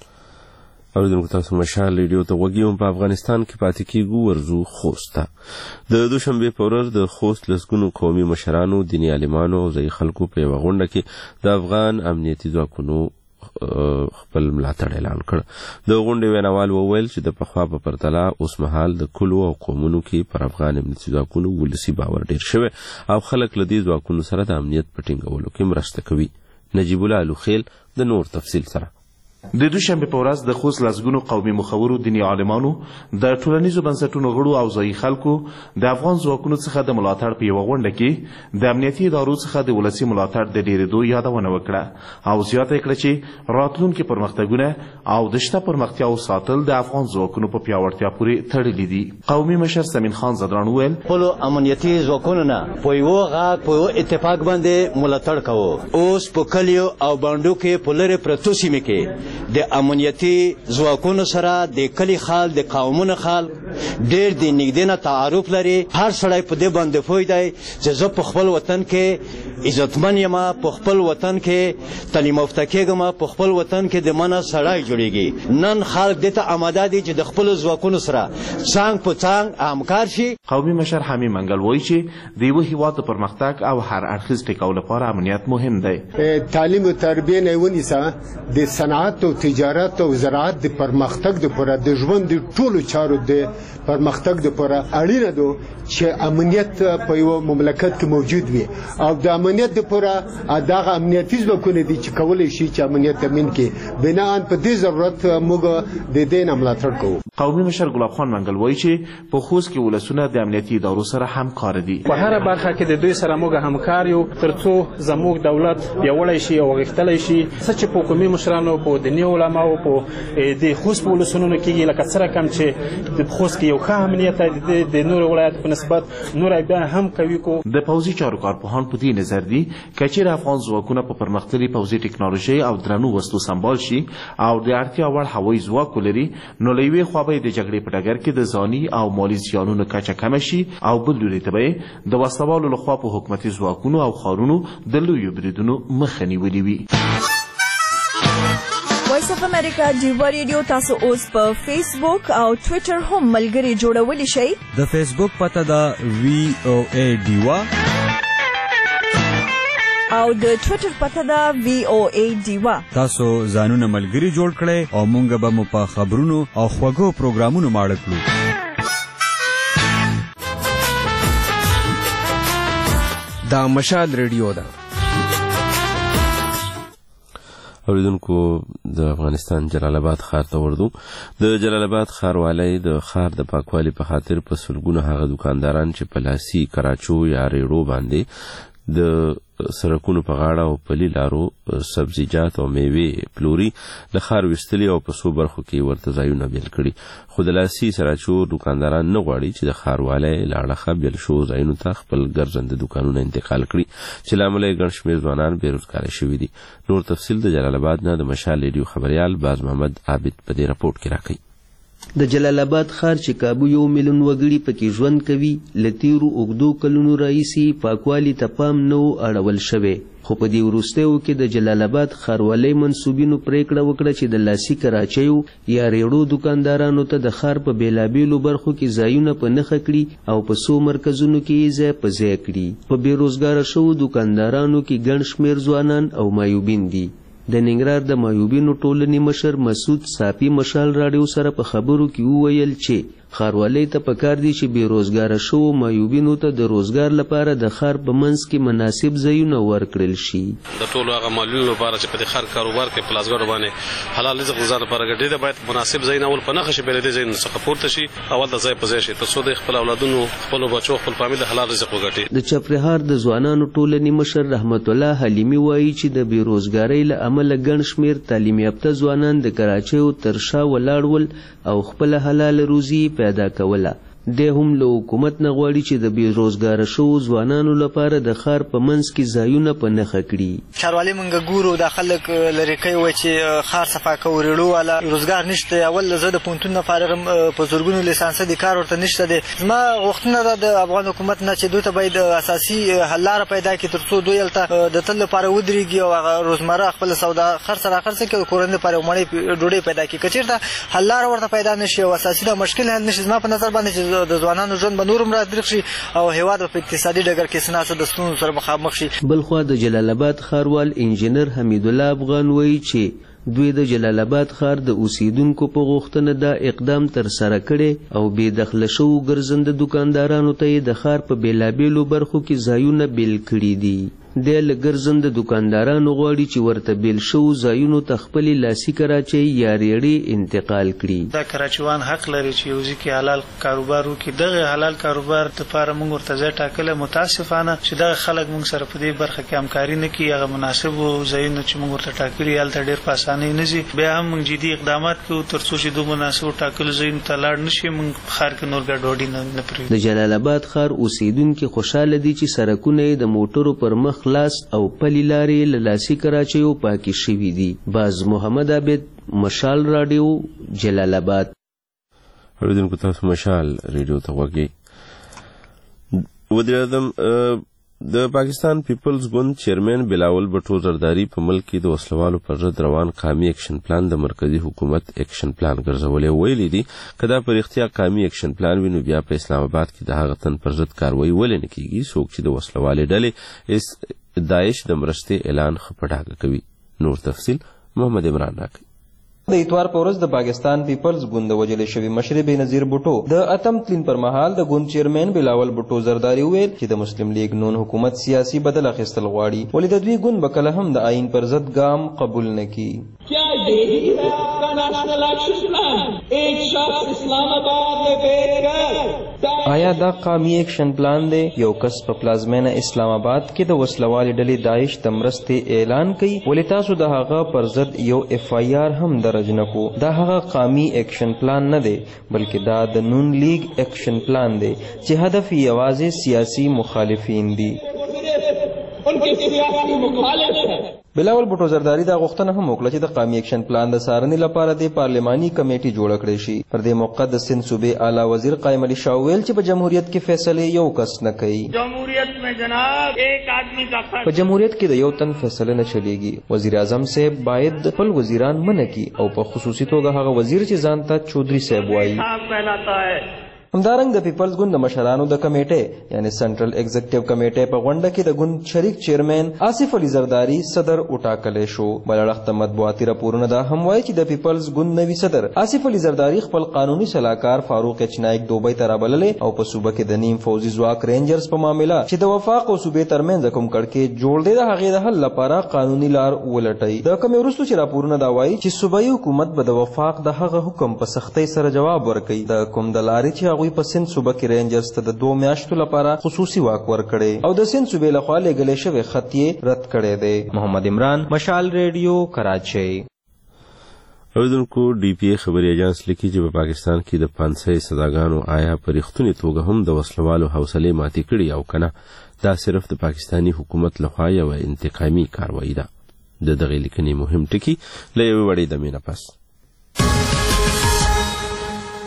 اوریدونکو تاسو مشال ریډیو ته غوږ یو. په افغانستان کې پاتې کېږو ورځو خوست ته. د دوشنبې په ورځ د خوست لسګونو قومي مشرانو، دیني عالمانو او ځایي خلکو په یوه غونډه کې د افغان امنیتي ځواکونو خپل ملاتړ اعلان کړ. د غونډې ویناوال وویل چې د پخوا په پرتله اوس مهال د کلو او قومونو کې پر افغان امنیتي ځواکونو ولسي باور ډېر شوی او خلک له دې ځواکونو سره د امنیت په ټینګولو کې مرسته کوي. نجیب الله الوخیل د نور تفصیل سره. د دوشنبه په ورځ د خوست لسګونو قومي مخورو، دیني عالمانو، د ټولنیزو بنسټونو غړو او ځایي خلکو د افغان ځواکونو څخه د ملاتړ په یوه غونډه کې د امنیتي ادارو څخه د ولسي ملاتړ د ډېرېدو یادونه وکړه او زیاته یې کړه چې راتلونکي پرمختګونه او د شته پرمختیاوو ساتل د افغان ځواکونو په پیاوړتیا پورې تړلي دي. قومي مشر سمین خان زدران وویل خپلو امنیتي ځواکونو نه په یوه غږ په یوه اتفاق باندې ملاتړ کوو. اوس په کلیو او بانډو کې په لرې پرتو سیمې کې د امنیتي ځواکونو سره د کلی خال د قومونو خال ډېر د نږدې نه تعارف لري. هر سړی په دې باندې پوه دی چې زه په خپل وطن کې عزتمن یم، په خپل وطن کې تعلیم یافته کېږم، په خپل وطن کې د منه سړی جوړېږي. نن خلک دې ته آماده دي چې د خپلو ځواکونو سره څانګ په څانګ همکار شي. قومي مشر حمید منګل وایي چې د یوه هېواد د پرمختګ او هر اړخیز ټیکاو لپاره امنیت مهم دی. تعلیم او تربیه نه ونیسه د صنعت او تجارت او زراعت د پرمختګ لپاره د ژوند د ټولو چارو د پرمختګ لپاره اړینه ده چې امنیت په یو مملکت کې موجود وي او د امنیت لپاره دغه امنیتي ځواکونه دي چې کولی شي چې امنیت تامین کړي. بناء په دې ضرورت موږ د دې نه ملاتړ کوو. قومي مشر ګلاب خان منګل وایي چې په خوست کې ولسونه د امنیتي ادارو سره همکار دي. په هره برخه کې د دوی سره موږ همکار یو ترڅو زموږ دولت پیاوړی شي او غښتلی شي. څه چې په حکومي مشرانو، په دیني علماو، په د خوست په ولسونو کېږي، لکه څه رقم چې د خوست کې یو ښه امنیت دی د نورو ولایاتو په نسبت نور بیا هم قوي کو. د پوځي چارو کارپوهان په دې نظر دي که چېرې افغان ځواکونه په پرمختللي پوځي ټکنالوژۍ او درنو وسلو سمبال شي او د اړتیا وړ هوایي ځواک ولري، نو له یوې خوا به یې د جګړې په ډګر کې د ځاني او مالي زیانونو کچه کمه شي او بل لوري ته به یې د وسلوالو لخوا په حکومتي ځواکونو او ښارونو د لویو بریدونو مخه نیولې وي. وایس اف امریکا ډیوا ریډیو تاسو اوس په فیسبوک او ټویټر هم ملګري جوړولی شئ. د فیسبوک پته ده وی او ای ډیوا او د ټویټر پته ده وی او ای ډیوا. تاسو ځانونه ملګري جوړ کړئ او مونږ به مو په خبرونو او خوږو پروګرامونو ماړه کړو. دا مشال ریډیو ده. اوریدونکو د افغانستان جلال آباد ښار ته وردو. د جلال آباد ښاروالی د ښار د پاکوالي په خاطر په سلګونو هغه دکانداران چې په لاسي کراچو یا ریړو باندې د سړکونو په غاړه او پلي لارو سبزیجات او میوې پلوري د ښار ویستلي او په څو برخو کې ورته ځایونه بیل کړي. خو د لاسي سراچو دکانداران نه غواړي چې د ښاروالی له اړخه بیل شوو ځایونو ته خپل ګرځنده دکانونه انتقال کړي چې له امله یې ګڼ شمېر ځوانان بېروزګاره شوي دي. نور تفصیل د جلال آباد نه د مشال ریډیو خبریال باز محمد عابد په دې راپورټ کې راکوي. د جلال آباد ښار چې کابو یو میلیون وګړي پکې ژوند کوي له تیرو اوږدو کلونو راهیسې پاکوالي ته پام نه و اړول شوی، خو په دې وروستیو کې د جلال آباد ښاروالۍ منصوبینو پریکړه وکړه چې د لاسي کراچیو یا ریړو دکاندارانو ته د ښار په بېلابېلو برخو کې ځایونه په نښه کړي او په څو مرکزونو کې یې ځای په ځای کړي. په بېروزګاره شوو دکاندارانو کې ګڼ شمېر ځوانان او مایوبین دي. د ننګرهار د مایوبینو ټولنې مشر مسعود صافي مشال راډیو سره په خبرو کې وویل چې ښاروالۍ ته پکار دي چې بېروزګاره شوو مایوبینو ته د روزګار لپاره د ښار په منځ کې مناسب ځایونه ورکړل شي. د ټولو هغه مایوبینو لپاره چې په دې ښار کاروبار کې پلازګړو باندې حلال رزق ګزار لپاره ګډې ده، باید مناسب ځایونه اول په نښه شي، بیا له دې ځایونو څخه پورته شي، اول د ځای په ځای شي تر څو د خپل اولادونو خپلو بچو خپل فامیل د حلال رزق وګټي. د چپرهار د ځوانانو ټولنې مشر رحمت الله حلیمي وایي چې د بېروزګارۍ له امله ګڼ شمېر تعلیم یافته ځوانان د کراچیو تر شا ولاړ ول او خپله حلاله روزي پیدا کوله. دی هم له حکومت نه غواړي چې د بېروزګاره شوو ځوانانو لپاره د ښار په منځ کې ځایونه په نښه کړي. ښاروالۍ موږ ګورو دا خلک لرې کوي وایي چې ښار صفا کوو، ریړو والا روزګار نشته. اول زه د پوهنتون نه فارغ یم، په زرګونو لیسانسه دي، کار ورته نشته دی. زما غوښتنه ده د افغان حکومت نه چې دوی ته باید اساسي حل لاره پیدا کړي تر څو دوی هلته د تل لپاره ودرېږي او هغه روزمره خپله سودا خرڅ راخرڅ کړي او کورنۍ لپاره یو مړۍ ډوډۍ پیدا کړي. که چېرته حل لاره ورته پیدا نه شي او اساسي دا مشکل حل نه شي، زما په نظر باندې چې د ځوانانو ژوند به نور هم رادرغ شي او هېواد به په اقتصادي ډګر کې څه د ستونزو سره مخامخ شي. بلخوا د جلال آباد ښاروال انجینر حمیدالله افغان وایي چې دوی د جلال آباد ښار د اوسیدونکو په غوښتنه دا اقدام ترسره کړی او بې دخله شوو ګرځنده دکاندارانو ته یې د ښار په بېلابېلو برخو کې ځایونه بیل کړي دي. دی له ګرځنده دکاندارانو غواړي چې ورته بیل شوو ځایونو ته خپلې لاسي کراچۍ یا ریړې انتقال کړي. دا کراچیوان حق لري چې یو ځای کې حلال کاروبار وکړي. دغه حلال کاروبار دپاره موږ ورته ځای ټاکلی، متاسفانه چې دغه خلک موږ سره په دې برخه کې همکاري نه کوي. هغه مناسبو ځایونو چې موږ ورته ټاکلي هلته ډېر په اسانۍ نه ځي. بیا هم موږ جدي اقدامات کوو تر څو چې دوی مناسبو ټاکلو ځایونو ته لاړ نه شي، موږ په ښار کې نور ګډوډي نه پرېږدو. د جلال آباد ښار اوسیدونکي خوشحاله دي چې سړکونه یې د موټرو پر مخ خلاص او پلي لارې له لاسي کراچیو پاکې شوي دي. باز محمد عابد، مشال راډیو، جلال آباد. اوریدونکو تاسو مشال ریډیو ته غوږ یې. وزیر اعظم د پاکستان پیپلز ګوند چیرمن بلاول بټو زرداری په ملک کې د وسلوالو پر ضد روان قامي اکشن پلان د مرکزی حکومت اکشن پلان ګرځولې. ویلي دي که دا پر اختیار قامي اکشن پلان وي نو بیا په اسلام آباد کې د هغه تن پر ضد کاروایی ولې نه کیږي څوک چې د وسلوالې ډلې داعش د مرستې اعلان ښه په ډاګه کوي. نور تفصیل محمد عمران راکوي. د اتوار په ورځ د پاکستان پیپلز ګوند د وژل شوي مشر بېنظیر بوټو د اتم تلین پر مهال د ګوند چیرمن بلاول بوټو زرداری ویل چې د مسلم لیگ نون حکومت سیاسي بدل اخیستل غواړي، ولې د دوی ګوند به کله هم د آئین پر ضد ګام قبول نه کړي. کیا یہی ہے آپ کا نیشنل ایکشن پلان؟ ایک شخص اسلام آباد میں بیٹھ کر آیا دا قومي ایکشن پلان دی یو کس په پلازمینه اسلام آباد کې د وسلوالې ډلې داعش د مرستې اعلان کوي، ولې تاسو د هغه پر ضد یو اف آی آر هم درج نه کو؟ دا هغه قومي ایکشن پلان نه دی بلکې دا د نون لیگ ایکشن پلان دی چې هدف یوازې سیاسي مخالفین دي. بلاول بوټو زرداری دا غوښتنه هم وکړه چې د قومي ایکشن پلان د څارنې لپاره د پارلماني کمیټې جوړه کړې شي. پر دې موقع د سند صوبې اعلی وزیر قائم علي شاه ویل چې په جمهوریت کې فیصلې یو کس نه کوي. جمهوریت میں جناب ایک آدمی کا په جمهوریت کې د یو تن فیصله نه چلیږي. وزیر اعظم صاحب باید خپل وزیران منع کړي او په خصوصي توګه هغه وزیر چې ځان ته چودھری صاحب وایي. همدارنګ د پیپلز ګوند د مشرانو د کمیټې یعنی سنټرل ایگزیکټیو کمیټې په غونډه کې د ګوند شریک چیرمن آصف علي زرداری صدر وټاکلی شو. بل اړخ مطبوعاتي راپورونه دا هم وایي چې د پیپلز ګوند نوي صدر آصف علي زرداری خپل قانوني سلاکار فاروق ایچ نایک دوبۍ ته رابللی او په صوبه کې د نیم فوزي ځواک رینجرز په معامله چې د وفاق او صوبې ترمنځ کوم کړکېچ جوړ دی د هغې د حل لپاره قانوني لار ولټوي. د کومې وروستو چې راپورونه دا وایي چې صوبایي حکومت به د وفاق د هغه حکم په سختۍ سره جواب ورکوي. د کوم د لارې چې هغوی په سند صوبه کې رینجرز ته د دوه میاشتو لپاره خصوصي واک ورکړی او د سند صوبې لخوا لېږلی شوی خط یې رد کړی دی. محمد عمران، مشال ریډیو، کراچۍ. اوریدونکو ډي پی اے خبري اجانس لیکي چې په پاکستان کې د پانسۍ سزاګانو آیا په رښتونې توګه هم د وسلوالو حوصلې ماتې کړي او کنه دا صرف د پاکستاني حکومت لخوا یوه انتقامي کاروایی ده. د دغې لیکنې مهم ټکي له یوې وړې دمې نه پس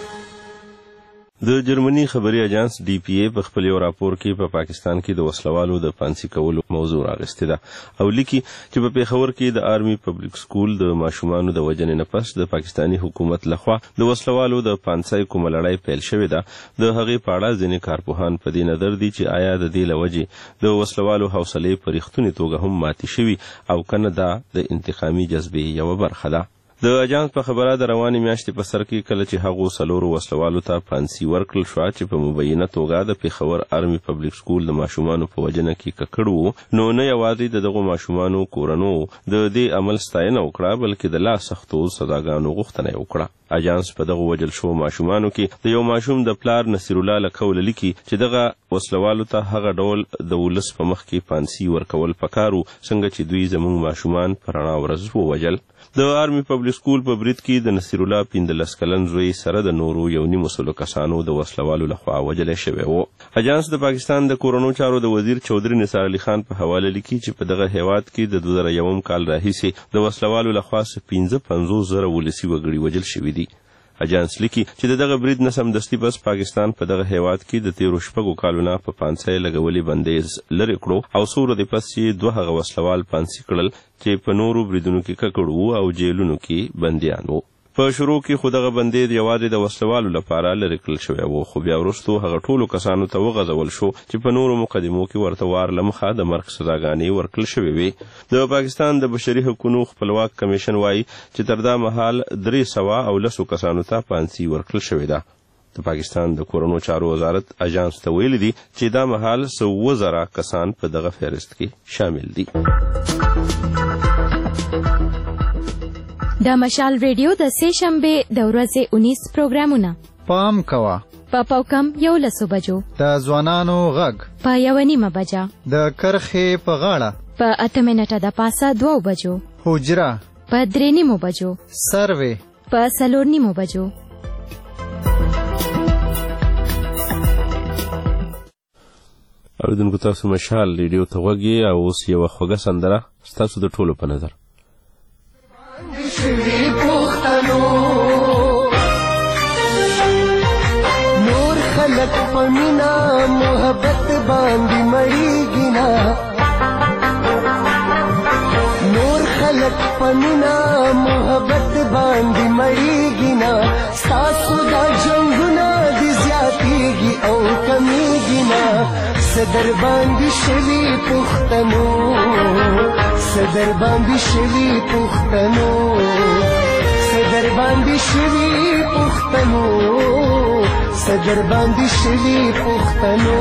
د جرمني خبري اجانس ډي پی ای په خپل یو راپور کې په پا پاکستان کې د وسلوالو د پانسي کولو موضوع راغستې ده او لیکي چې په پیښور کې د آرمي پبلک سکول د ماشومانو د وژنې نه پس د پاکستاني حکومت لخوا د وسلوالو د پانسۍ کومه لړۍ پیل شوې ده د هغې په اړه ځینې کارپوهان په دې نظر دي چې آیا د دې له وجې د وسلوالو حوصلې په رښتونې توګه هم ماتې شوي او که نه دا د انتقامي جذبې یوه برخه ده. د اجانس په خبره د روانې میاشتې په سر کې کله چې هغو څلورو وسلوالو ته پانسي ورکړل شوه چې په مبینه توګه د پیښور آرمي پبلک سکول د ماشومانو په وژنه کې ککړ وو نو نه یوازې د دغو ماشومانو کورنو د دې عمل ستاینه وکړه بلکې د لا سختو سزاګانو غوښتنه یې وکړه. اجانس په دغه وژل شوو ماشومانو کې د یو ماشوم د پلار نصیرالله له قوله لیکي چې دغه وسلوالو ته هغه ډول د ولس په مخ کې پانسي ورکول پکار وو څنګه چې دوی زموږ ماشومان په رڼا ورځ ووژل. د آرمي پبلک سکول په برید کې د نصیرالله پنځلس کلن زوی سره د نورو یو نیمو سلو کسانو د وسلوالو لخوا وژلی شوی و. اجانس د پاکستان د کورونو چارو د وزیر چودري نثار علي خان په حواله لیکي چې په دغه هیواد کې د دوه زره یوم کال راهیسې د وسلوالو لخوا پنځه پنځوس زره ولسي وګړي وژل شوي دي. اجانس لیکي چې د دغه برید نه سمدستي پس پاکستان په دغه هیواد کې د تیرو شپږو کالو نه په پانسۍ لګولې بندیز لرې کړو او څو ورځې پس یې دوه هغه وسلوال پانسي کړل چې په نورو بریدونو کې ککړ وو او جیلونو کې بندیان وو. په شروع کې خو دغه بندیز یوازې د وسلوالو لپاره لرې کړل شوی و خو بیا وروستو هغه ټولو کسانو ته وغځول شو چې په نورو مقدمو کې ورته وار له مخه د مرګ سزاګانې ورکړل شوې وې. د پاکستان د بشري حقوقو خپلواک کمیشن وایي چې تر دا مهال درې سوه او لسو کسانو ته پانسي ورکړل شوې ده. د پاکستان د کورونو چارو وزارت اجانس ته ویلي دي چې دا مهال څو زره کسان په دغه فهرست کې شامل دي. د مشال ریډیو د سه شنبه د ورځې اونیس پروګرامونه پام کوا په پاوکم یو لسو بجو د ځوانانو غږ په یو نیمه بجه د کرخې په غاړه په اته منټه د پاسه دوه بجو حجره په درې نیمو بجو سروې په څلور نیمو بجو. اوریدونکو تاسو مشال ریډیو ته غوږ یې او اوس یوه خوږه سندره ستاسو د ټولو په نظر. نور خلق پمینا محبت باندې مړیږي نا نور خلق پمینا محبت باندې مړیږي نا تاسو دا جنگونه دي زیاتېږي او کمیږي نا صدر باندې شوي پښتنو صدر باندې شوي پښتنو صدر باندې شوي پښتنو صدر باندې شوي پښتنو.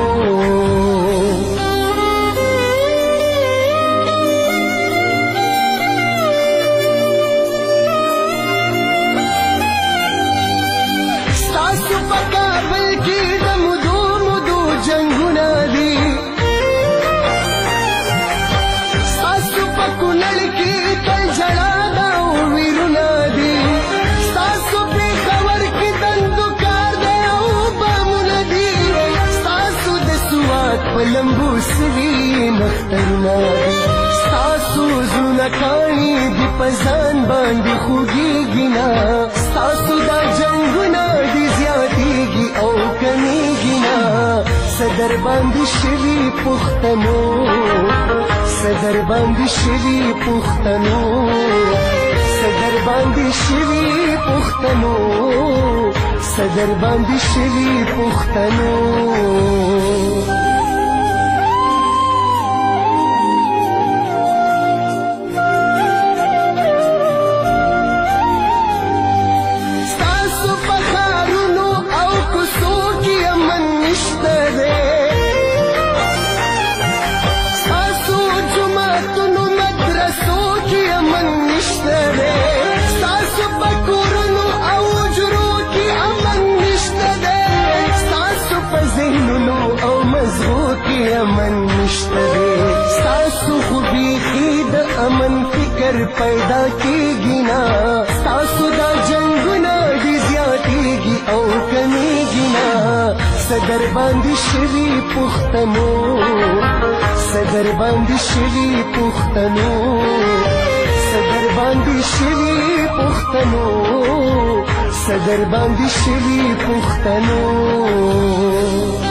ستاسو په کابل کې د مودو مودو جنګونه دي ستاسو په کونړ کې تل ژړا ده او ویرونه دي ستاسو پېښور کې دندو کار دی او بامونه دي ستاسو د سوات په لمبو سوي نخترونه دي ستاسو زړونه کاڼي دي په ځان باندې خوږېږي نه ستاسو دا جنګونه دي زیاتېږي او کمیږي نه صدر باندې شوي پښتنو صدر باندې شوي پښتنو صدر باندې شوي پښتنو صدر باندې شوي پښتنو. امن نشته دی ستاسو خو بیخي د امن فکر پیدا کېږي نه ستاسو دا جنګونه دي زیاتېږي او کمیږي نه صدر باندې شوي پښتنو صدر باندې شوي پښتنو صدر باندې شوي پښتنو صدر باندې شوي پښتنو